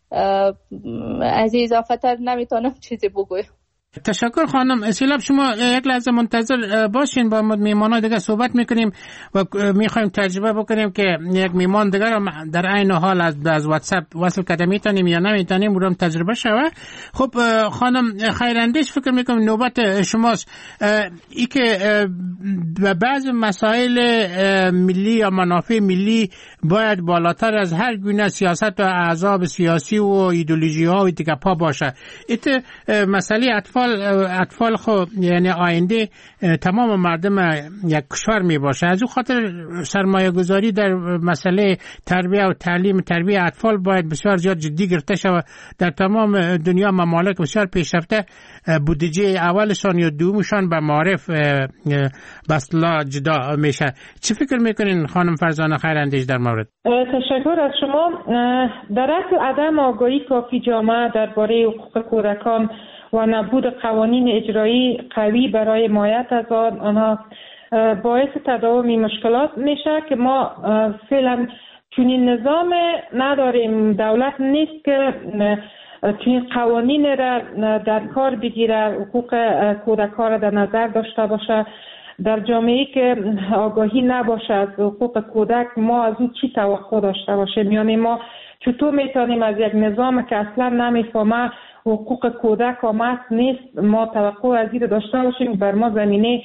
از اضافه تر نمیتونم چیزی بگویم. تشکر خانم اسیلاب. شما یک لحظه منتظر باشین، با میمانان دیگه صحبت میکنیم و میخوایم تجربه بکنیم که یک میمان دیگه رو در عین حال از از واتساپ وصل کردن میتونیم یا نمیتونیم، اونم تجربه شوه. خب خانم خیراندیش، فکر میکنم نوبت شماست. ای که بعض مسائل ملی یا منافع ملی باید بالاتر از هر گونه سیاست و احزاب سیاسی و ایدئولوژی ها و دیگه پا باشه. ایت مسئله اطفال اطفال خو یعنی آینده تمام مردم یک کشور می باشه. از اون خاطر سرمایه گذاری در مسئله تربیه و تعلیم تربیه اطفال باید بسیار زیاد جدی گرفته شود. در تمام دنیا ممالک بسیار پیشرفته بودجه اولشان یا دومشان به معارف بسلا جدا میشه. چی فکر میکنین خانم فرزانه خیراندیش در مورد؟ تشکر از شما. در اصل عدم آگاهی کافی جامعه درباره حقوق کودکان و نبود قوانین اجرایی قوی برای حمایت از آنها باعث تداوم مشکلات میشه که ما فعلا چنین نظام نداریم. دولت نیست که چنین قوانین را در کار بگیره، حقوق کودکان را در نظر داشته باشه. در جامعه‌ای که آگاهی نباشه از حقوق کودک، ما از او چی توقع داشته باشیم؟ یعنی ما چطور میتونیم از یک نظام که اصلا نمیفهمه حقوق کودک آمد نیست ما توقع از این داشته باشیم بر ما زمینه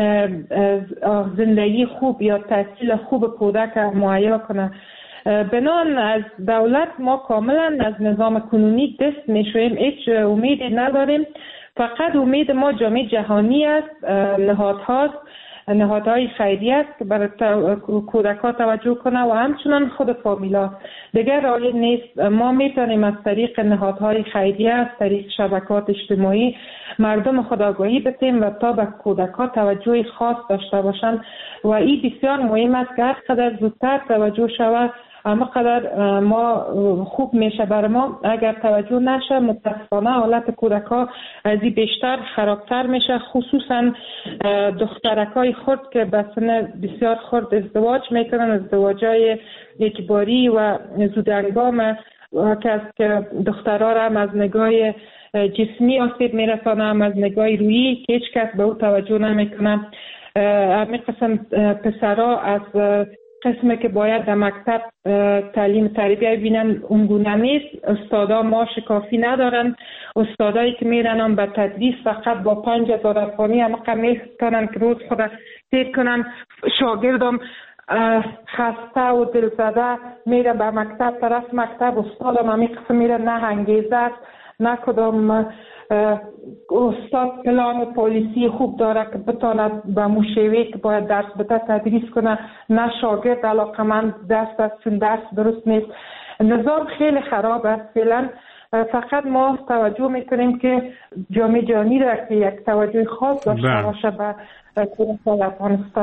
زندگی خوب یا تحصیل خوب کودک مهیا کنه؟ بنان از دولت ما کاملا از نظام کنونی دست میشویم، هیچ امیدی نداریم. فقط امید ما جامعه جهانی است، نهادهاست، نهادهای خیریه است که برای کودکان توجه کنه و همچنان خود فامیلا. دیگر راهی نیست. ما میتونیم از طریق نهادهای خیریه، از طریق شبکات اجتماعی مردم خود آگاهی بدیم و تا به کودکان توجه خاص داشته باشند و این بسیار مهم است که هر قدر زودتر توجه شود اما قدر ما خوب میشه. برای ما اگر توجه نشه متاسفانه حالت کودکان از این بیشتر خرابتر میشه، خصوصا دخترکای خرد که به سن بسیار خرد ازدواج میکنن، ازدواجای اجباری و زودهنگام که دخترها را هم از نگاه جسمی آسیب میرسانه، هم از نگاه روحی که هیچ کس به او توجه نمیکنه. همین قسم پسرها از قسمی که باید در مکتب تعلیم تربیه ببینن اونگونه نیست. استادا معاش کافی ندارن. استادایی که میرن به تدریس فقط با پنج هزار افغانی هم میتونن که روز خود تیر کنن. شاگردم خسته و دلزده میرن به مکتب، طرف مکتب استادم همین قسم میرن نه انگیزه است نه کدام استاد پلان پالیسی خوب داره که بتاند به مشوی که باید درس بده تدریس کنه، نه شاگرد علاقمند دست است چون درس درست نیست. نظام خیلی خراب است. فعلا فقط ما توجه میکنیم که جامعه جهانی را که یک توجه خاص داشته باشه به کودکان افغانستان.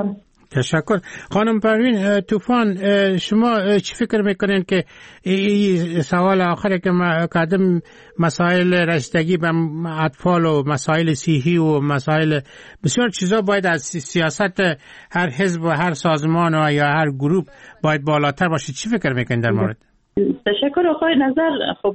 تشکر. خانم پروین طوفان، شما چی فکر میکنین که این سوال آخره که قدم مسائل رسیدگی به اطفال و مسائل صحی و مسائل بسیار چیزا باید از سیاست هر حزب و هر سازمان و یا هر گروه باید بالاتر باشه، چی فکر میکنین در مورد؟ تشکر آقای نظر. خب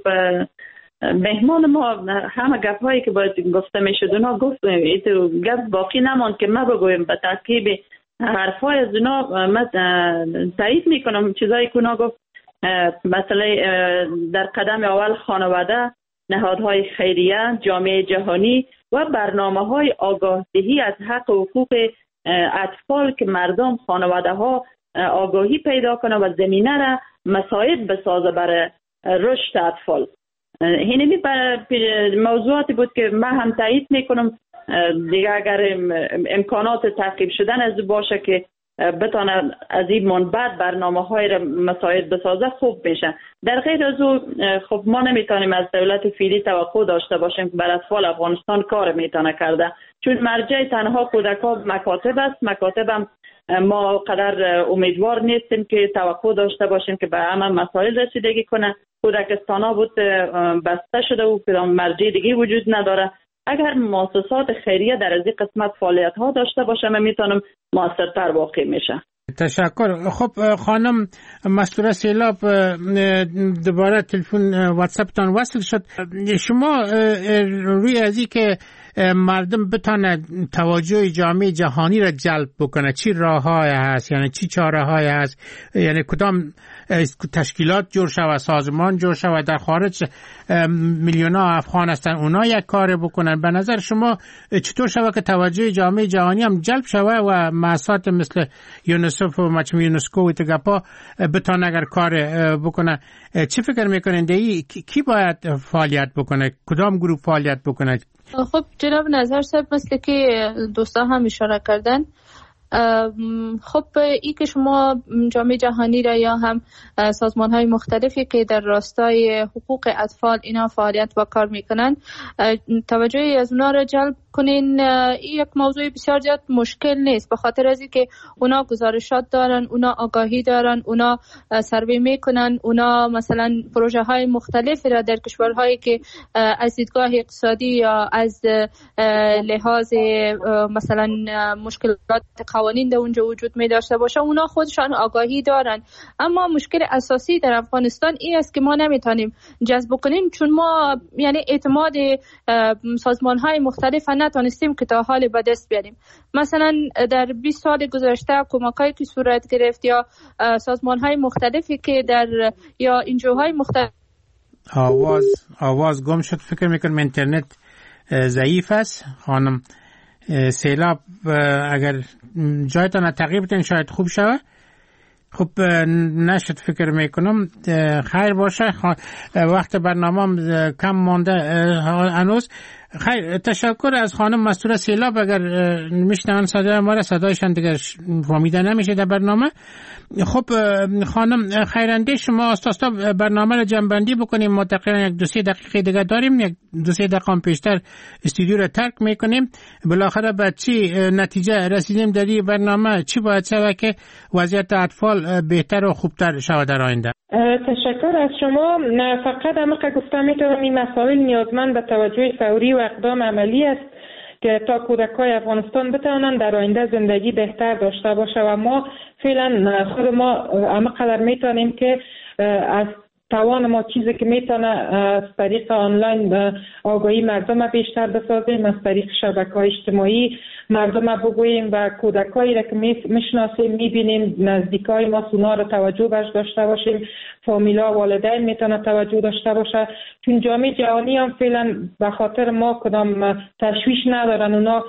مهمان ما همه گپ هایی که باید گفته میشد اونا گفت، ایتو گپ باقی نماند که ما بگویم. به ترکیب حرفای از اونا من تایید میکنم چیزایی که اونا گفت. مثلا در قدم اول خانواده، نهادهای خیریه، جامعه جهانی و برنامه های آگاهی از حق و حقوق اطفال که مردم خانواده ها آگاهی پیدا کنه و زمینه را مساعد بسازه برای رشد اطفال. اینمی موضوعاتی بود که من هم تایید میکنم. دیگه اگر امکانات تعقیب شدن از باشه که بتونه از این منبع برنامه های را مساعد بسازه خوب میشه. در غیر از او خب ما نمیتونیم از دولت فعلی توقع داشته باشیم که بر اطفال افغانستان کار میتونه کرده، چون مرجع تنها کودکان مکاتب است. مکاتب هم ما قدر امیدوار نیستیم که توقع داشته باشیم که به همه مسائل رسیدگی کنه. کودکستانا بود بسته شده و کدام مرجع دیگه وجود نداره. اگر مؤسسات خیریه در از این قسمت فعالیت ها داشته باشه من میتونم موثرتر واقع میشه. تشکر. خب خانم مستوره سیلاب، دوباره تلفن واتساپتان وصل شد. شما روی ازی که مردم بتونه توجه جامعه جهانی را جلب بکنه چی راه‌های هست، یعنی چی چاره‌های هست، یعنی کدام تشکیلات جور شود، سازمان جور شود در خارج میلیون‌ها افغان هستن اونا یک کار بکنن؟ به نظر شما چطور شود که توجه جامعه جهانی هم جلب شود و مؤسسات مثل یونیسف و مجموعه یونسکو و تگپا بتونه اگر کار بکنه؟ چی فکر میکنین دی کی باید فعالیت بکنه، کدام گروه فعالیت بکنه؟ خب جناب نظر صاحب مثل که دوستا هم اشاره کردن، خب ای که شما جامعه جهانی را یا هم سازمان های مختلفی که در راستای حقوق اطفال اینا فعالیت و کار میکنن توجه از اونا را جلب کنین، این یک موضوع بسیار زیاد مشکل نیست، به خاطر از اینکه اونا گزارشات دارن، اونا آگاهی دارن، اونا سروی میکنن، اونا مثلا پروژه های مختلفی را در کشورهایی که از دیدگاه اقتصادی یا از لحاظ مثلا مشکلات قوانین در اونجا وجود می داشته باشه اونا خودشان آگاهی دارن. اما مشکل اساسی در افغانستان این است که ما نمیتونیم جذب کنیم، چون ما یعنی اعتماد سازمان های مختلف نتونستیم که تا حال به دست بیاریم. مثلا در بیست سال گذشته کمکایی که صورت گرفت یا سازمان های مختلفی که در یا انجوهای مختلف آواز آواز گم شد، فکر میکنم اینترنت ضعیف است. خانم سیلاب اگر جایتان تغییر بدین شاید خوب شود. خب نشد فکر میکنم. خیر باشه، وقت برنامه کم مانده هنوز. خیر، تشکر از خانم مستوره سیلاب. اگر میشنون صدای ما را، صدایشان دیگر فهمیده نمیشه در برنامه. خب خانم خیرنده، شما استاستا برنامه را جنبندی بکنیم. ما تقریبا یک دو سه دقیقه دیگه داریم، یک دو سه دقیقه پیشتر استودیو را ترک میکنیم. بالاخره به چی نتیجه رسیدیم در این برنامه؟ چی باید شود که وضعیت اطفال بهتر و خوبتر شود در آینده؟ تشکر از شما. فقط همه گفتم میتونم این مسائل نیازمند به توجه فوری و اقدام عملی است که تا کودکای افغانستان بتوانند در آینده زندگی بهتر داشته باشه و ما فعلا خود ما همه قدر میتونیم که از توان ما چیزی که میتونه از طریق آنلاین آگاهی مردم بیشتر بسازیم، از طریق شبکه‌های اجتماعی مردم بگوییم و کودکایی را که میشناسیم میبینیم نزدیکای ما اونا رو توجه بهش داشته باشیم، فامیلا والدین میتونه توجه داشته باشه، چون جامعه جهانی هم فعلا به خاطر ما کدام تشویش ندارن، اونا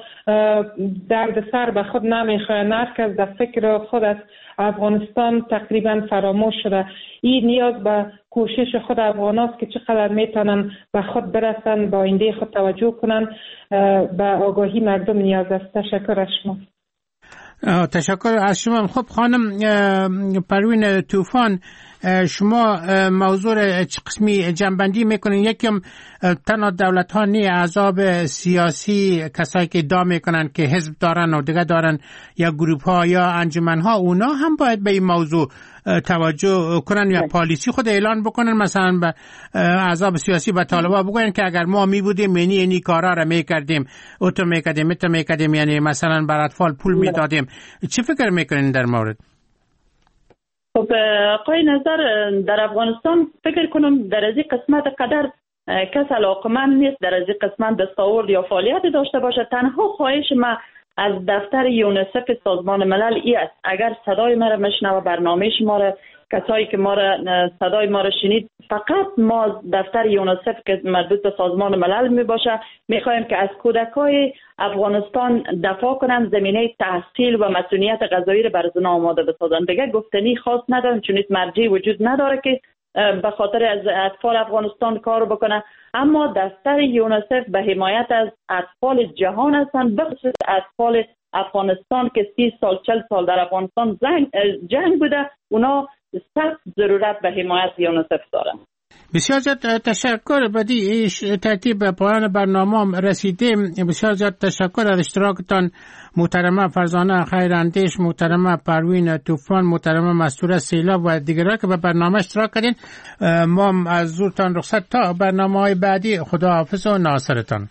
درد سر به خود نمیخوان، هر کس در فکر خود از افغانستان تقریبا فراموش شده. این نیاز به کوشش خود افغاناست که چقدر میتونن به خود برسن، با آینده خود توجه کنن، به آگاهی مردم نیاز است. تشکر از شما. تشکر از شما. خب خانم پروین طوفان، شما موضوع چه قسمی جنبندی میکنین؟ یکم تنها دولت ها نی، احزاب سیاسی، کسایی که ادعا میکنن که حزب دارن و دیگه دارن یا گروپ ها یا انجمن ها، اونا هم باید به این موضوع توجه کنن یا پالیسی خود اعلان بکنن، مثلا به احزاب سیاسی و طالبا بگوین که اگر ما می بودیم یعنی اینی کارا رو میکردیم، اوتو میکردیم میتو میکردیم، یعنی مثلا بر اطفال پول میدادیم. چه فکر میکنین در مورد؟ خب آقای نظر، در افغانستان فکر کنم در از این قسمت قدر کس علاقمند نیست در از این قسمت دستاورد یا فعالیت داشته باشه. تنها خواهش ما از دفتر یونسف سازمان ملل ای است اگر صدای ما را میشنوه، برنامه شما را، کسایی که ما را صدای ما را شنید، فقط ما دفتر یونسف که مربوط به سازمان ملل می باشه میخوایم که از کودکای افغانستان دفاع کنن، زمینه تحصیل و مسئولیت غذایی را بر زنا آماده بسازن. دیگه گفتنی خاص ندارم، چون مرجعی وجود نداره که به خاطر از اطفال افغانستان کار بکنه، اما دفتر یونسف به حمایت از اطفال جهان هستند، به خصوص اطفال افغانستان که سی سال چل سال در افغانستان جنگ, جنگ بوده، اونا سخت ضرورت به حمایت یونسف دارن. بسیار زیاد تشکر. بدی ترتیب به پایان برنامه رسیدیم. بسیار زیاد تشکر از اشتراکتان محترمه فرزانه خیراندیش، محترمه پروین طوفان، محترمه مستوره سیلاب و دیگران که به برنامه اشتراک کردین. ما از زورتان رخصت تا برنامه های بعدی. خداحافظ و ناصرتان.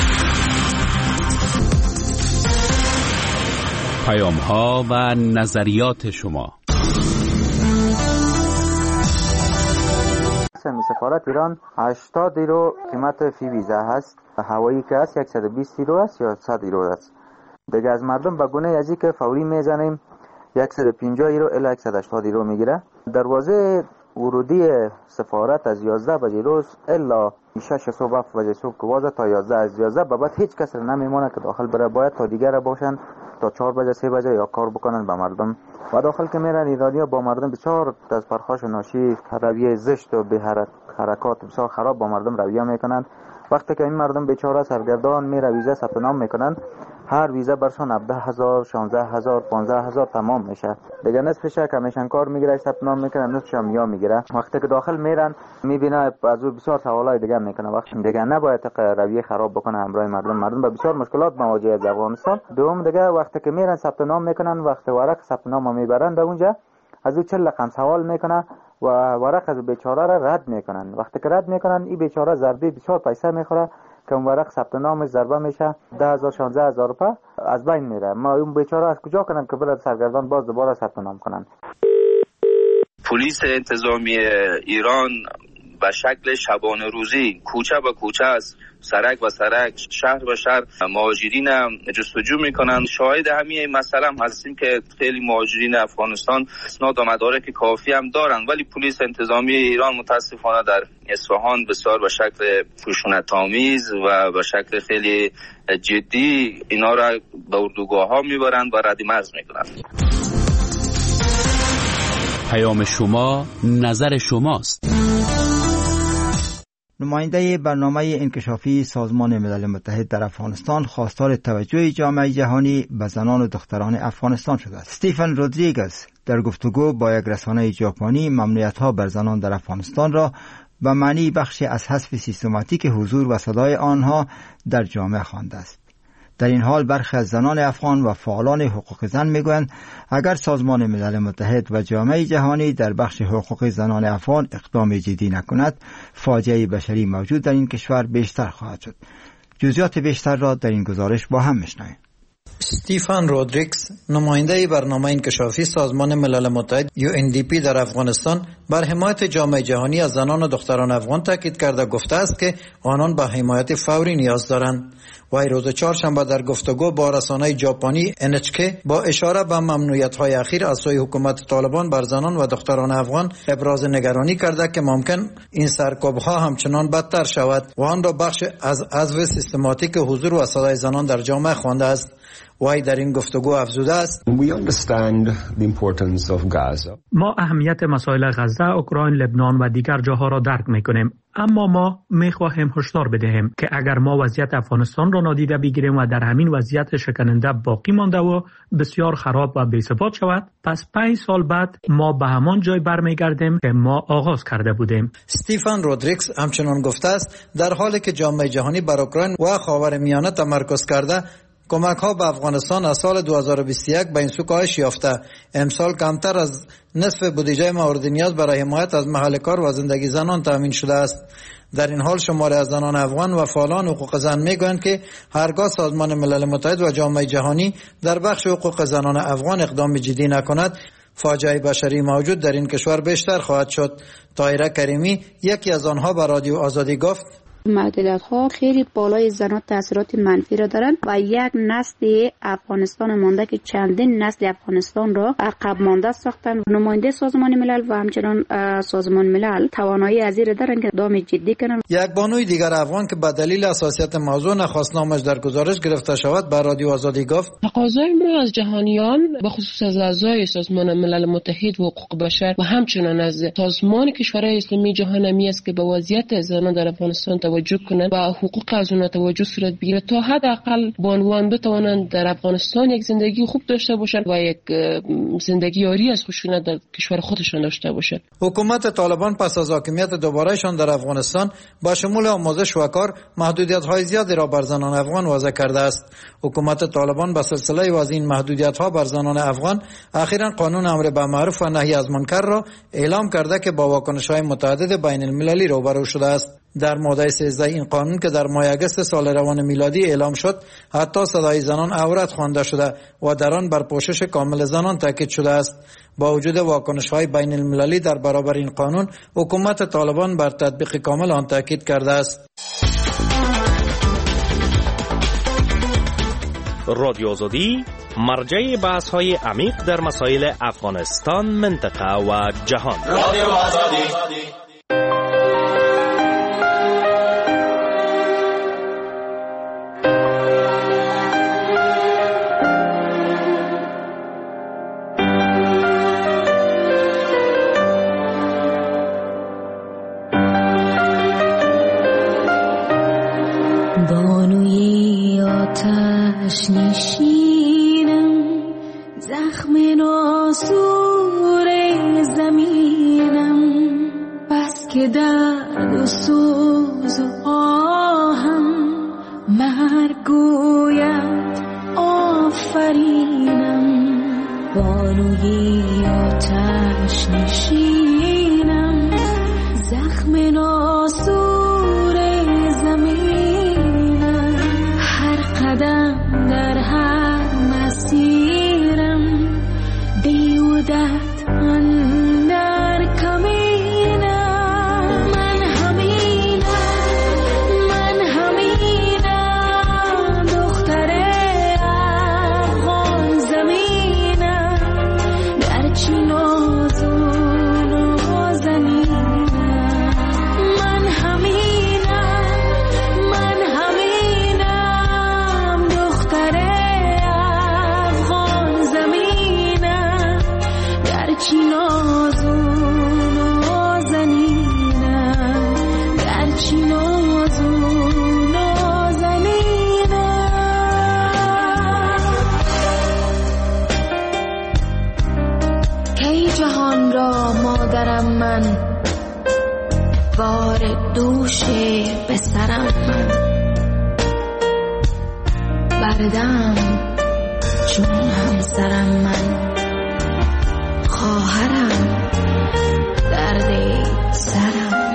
پیام ها و نظریات شما. سفارت ایران هشتاد یورو قیمت فی ویزا هست، هوایی که هست صد و بیست یورو است یا صد یورو است. دیگه از مردم به گونه ازی که فوری میزنیم صد و پنجاه یورو الی صد و هشتاد یورو میگیره. دروازه ورودی سفارت از یازده بجه روز الا شش صبح هفت بجه صبح که وازه تا یازده، از یازده به بعد هیچ کس نمیمونه که داخل بره، باید تا دیگر باشن تا چهار بجه سه بجه یا کار بکنن با مردم. و داخل که میرن ایرانیا با مردم بسیار از پرخاش ناشی، رویه زشت و به حرکات بسیار خراب با مردم رویه میکنن. وقتی که این مردم بیچاره سرگردان میره ویزا ثبت نام میکنن، هر ویزا برشان هفده هزار، شانزده هزار، پانزده هزار تمام میشه. دیگه نصفش کمیشن کار میگیره، ثبت نام میکنه، نصفش هم یا میگیره. وقتی که داخل میرن میبینه از او بسیار سوالای دیگه میکنه. وقتی دیگه نباید رویه خراب بکنه همراه مردم. مردم با بسیار مشکلات مواجه از افغانستان. دوم دیگه وقتی که میرن ثبت نام میکنن، وقتی ورق ثبت نام میبرن در اونجا از او چهل رقم سوال میکنه و ورق از بیچاره را رد میکنن. وقتی که رد میکنن این بیچاره ضربه بسیار پیسه میخوره که اون ورق ثبت نام ضربه میشه ده هزار شانزده هزار روپیه از بین میره. ما اون بیچاره از کجا کنن که برای سرگردان باز دوباره ثبت نام کنن؟ پلیس انتظامی ایران به شکل شبانه روزی کوچه به کوچه از سرک و سرک، شهر به شهر مهاجرین جستجو میکنن. شاهد همین مسئله هم هستیم که خیلی مهاجرین افغانستان اسناد و مدارک کافی هم دارن، ولی پلیس انتظامی ایران متاسفانه در اصفهان بسیار به شکل خشونت‌آمیز و به شکل خیلی جدی اینا را به اردوگاه ها میبرند و رد مرز میکنند. پیام شما، نظر شماست. نماینده برنامه انکشافی سازمان ملل متحد در افغانستان خواستار توجه جامعه جهانی به زنان و دختران افغانستان شده است. استیفن رودریگز در گفتگو با یک رسانه ژاپنی ممنوعیت‌ها بر زنان در افغانستان را به معنی بخشی از حذف سیستماتیک حضور و صدای آنها در جامعه خوانده است. در این حال برخی از زنان افغان و فعالان حقوق زن میگویند اگر سازمان ملل متحد و جامعه جهانی در بخش حقوق زنان افغان اقدام جدی نکند، فاجعه بشری موجود در این کشور بیشتر خواهد شد. جزئیات بیشتر را در این گزارش با هم میشنویم. استیفن رودریگز، نماینده برنامه انکشافی سازمان ملل متحد یو ان دی پی در افغانستان، بر حمایت جامعه جهانی از زنان و دختران افغان تاکید کرده گفته است که آنان به حمایت فوری نیاز دارند. وی روز چهارشنبه در گفتگو با رسانه ژاپنی ان اچ کی با اشاره به ممنوعیت‌های اخیر از سوی حکومت طالبان بر زنان و دختران افغان ابراز نگرانی کرده که ممکن این سرکوب‌ها همچنان بدتر شود و آن را بخش از عزو سیستماتیک حضور و صدای زنان در جامعه خوانده است. وای در این گفتگو افزوده است: ما اهمیت مسائل غزه، اوکراین، لبنان و دیگر جاها را درک میکنیم، اما ما میخواهیم هشدار بدهیم که اگر ما وضعیت افغانستان را نادیده بگیریم و در همین وضعیت شکننده باقی مانده و بسیار خراب و بی‌ثبات شود، پس پنج سال بعد ما به همان جای برمیگردیم که ما آغاز کرده بودیم. استیفن رودریگز همچنان گفته است در حالی که جامعه جهانی بر اوکراین و خاورمیانه تمرکز کرده، کمک ها به افغانستان از سال دو هزار و بیست و یک به این سو کاهش یافته. امسال کمتر از نصف بودجه مورد نیاز برای حمایت از محل کار و زندگی زنان تامین شده است. در این حال شماری از زنان افغان و فعالان حقوق زن میگویند که هرگاه سازمان ملل متحد و جامعه جهانی در بخش حقوق زنان افغان اقدام جدی نکند، فاجعه بشری موجود در این کشور بیشتر خواهد شد. طاهره کریمی یکی از آنها به رادیو آزادی گفت: محدودیت ها خیلی بالای زنان تاثیرات منفی را دارند و یک نسل افغانستان مانده که چندین نسل افغانستان را عقب مانده ساختند. نماینده سازمان ملل و همچنان سازمان ملل توانایی از این دارند که اقدام جدی کنند. یک بانوی دیگر افغان که به دلیل حساسیت موضوع نخواست نامش در گزارش گرفته شود به رادیو آزادی گفت: تقاضای ما از جهانیان به خصوص از اعضای سازمان ملل متحد و حقوق بشر و همچنان از سازمان کشورهای اسلامی جهانی است که به وضعیت زنان در افغانستان توجه کنند و حقوق از اونها توجه صورت بگیرد تا حداقل بانوان بتوانند در افغانستان یک زندگی خوب داشته باشند و یک زندگی عاری از خشونت در کشور خودشان داشته باشند. حکومت طالبان پس از حاکمیت دوبارهشان در افغانستان با شمول آموزش و کار محدودیت‌های زیادی را بر زنان افغان وضع کرده است. حکومت طالبان به سلسله وضع این محدودیت‌ها بر زنان افغان اخیراً قانون امر بالمعروف و نهی از منکر را اعلام کرده که با واکنش‌های متعدد بین المللی روبرو شده است. در ماده سیزده این قانون که در ماه اگست سال روان میلادی اعلام شد، حتی صدای زنان عورت خوانده شده و در آن بر پوشش کامل زنان تاکید شده است. با وجود واکنش‌های بین المللی در برابر این قانون، حکومت طالبان بر تطبیق کامل آن تاکید کرده است. رادیو آزادی مرجع بحث‌های عمیق در مسائل افغانستان، منطقه و جهان. رادیو آزادی. بانوی آتش نشینم، زخم ناسور زمینم، بس که درد و سوز و آهم مرگ گوید آفرینم. بانوی آتش نشینم، زخم ناسور زمینم، هر قدم در هر مسیرم بیودت اندر کمینم. من همینم، من همینم، دختر افغان زمینم، گرچه نازون و زنینم. من همینم، من همینم، دختر افغان زمینم، گرچه نازون و زنینم، گرچه نازون و زنینم. کی جهان را مادرم من، بار دوش به سرم من، بردم چون همسرم من، خواهرم درد سرم من.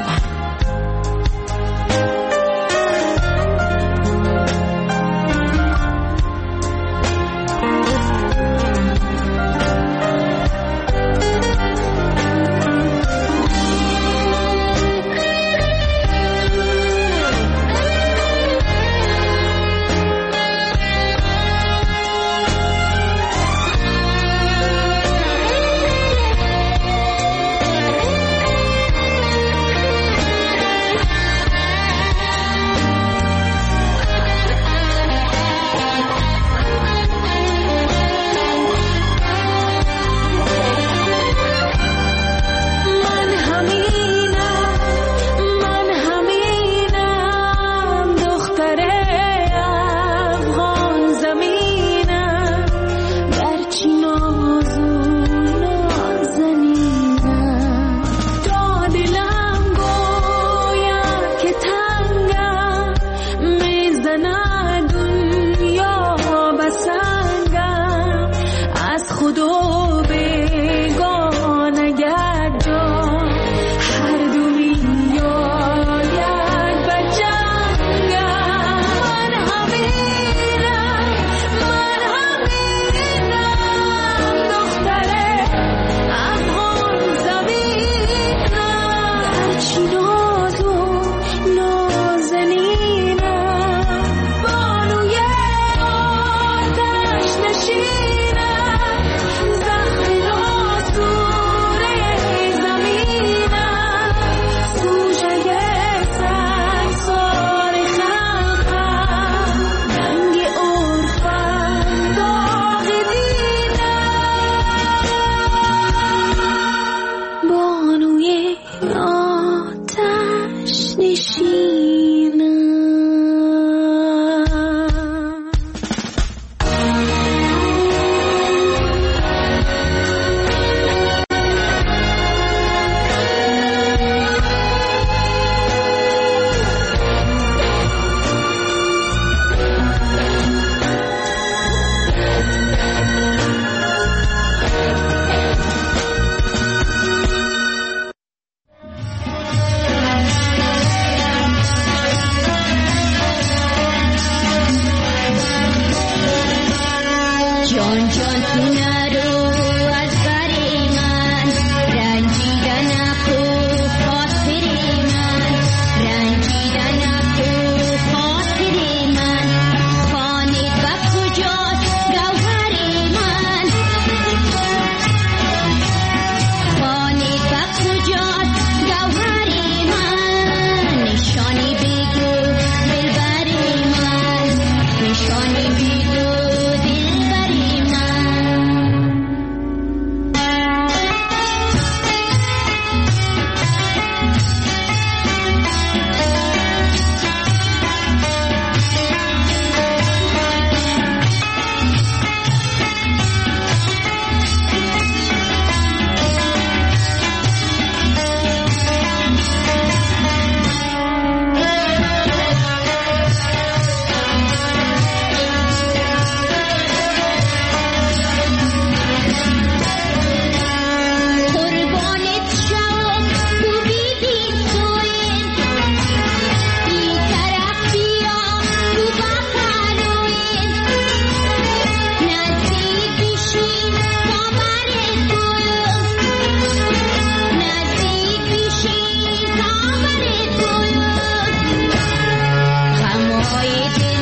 Oi,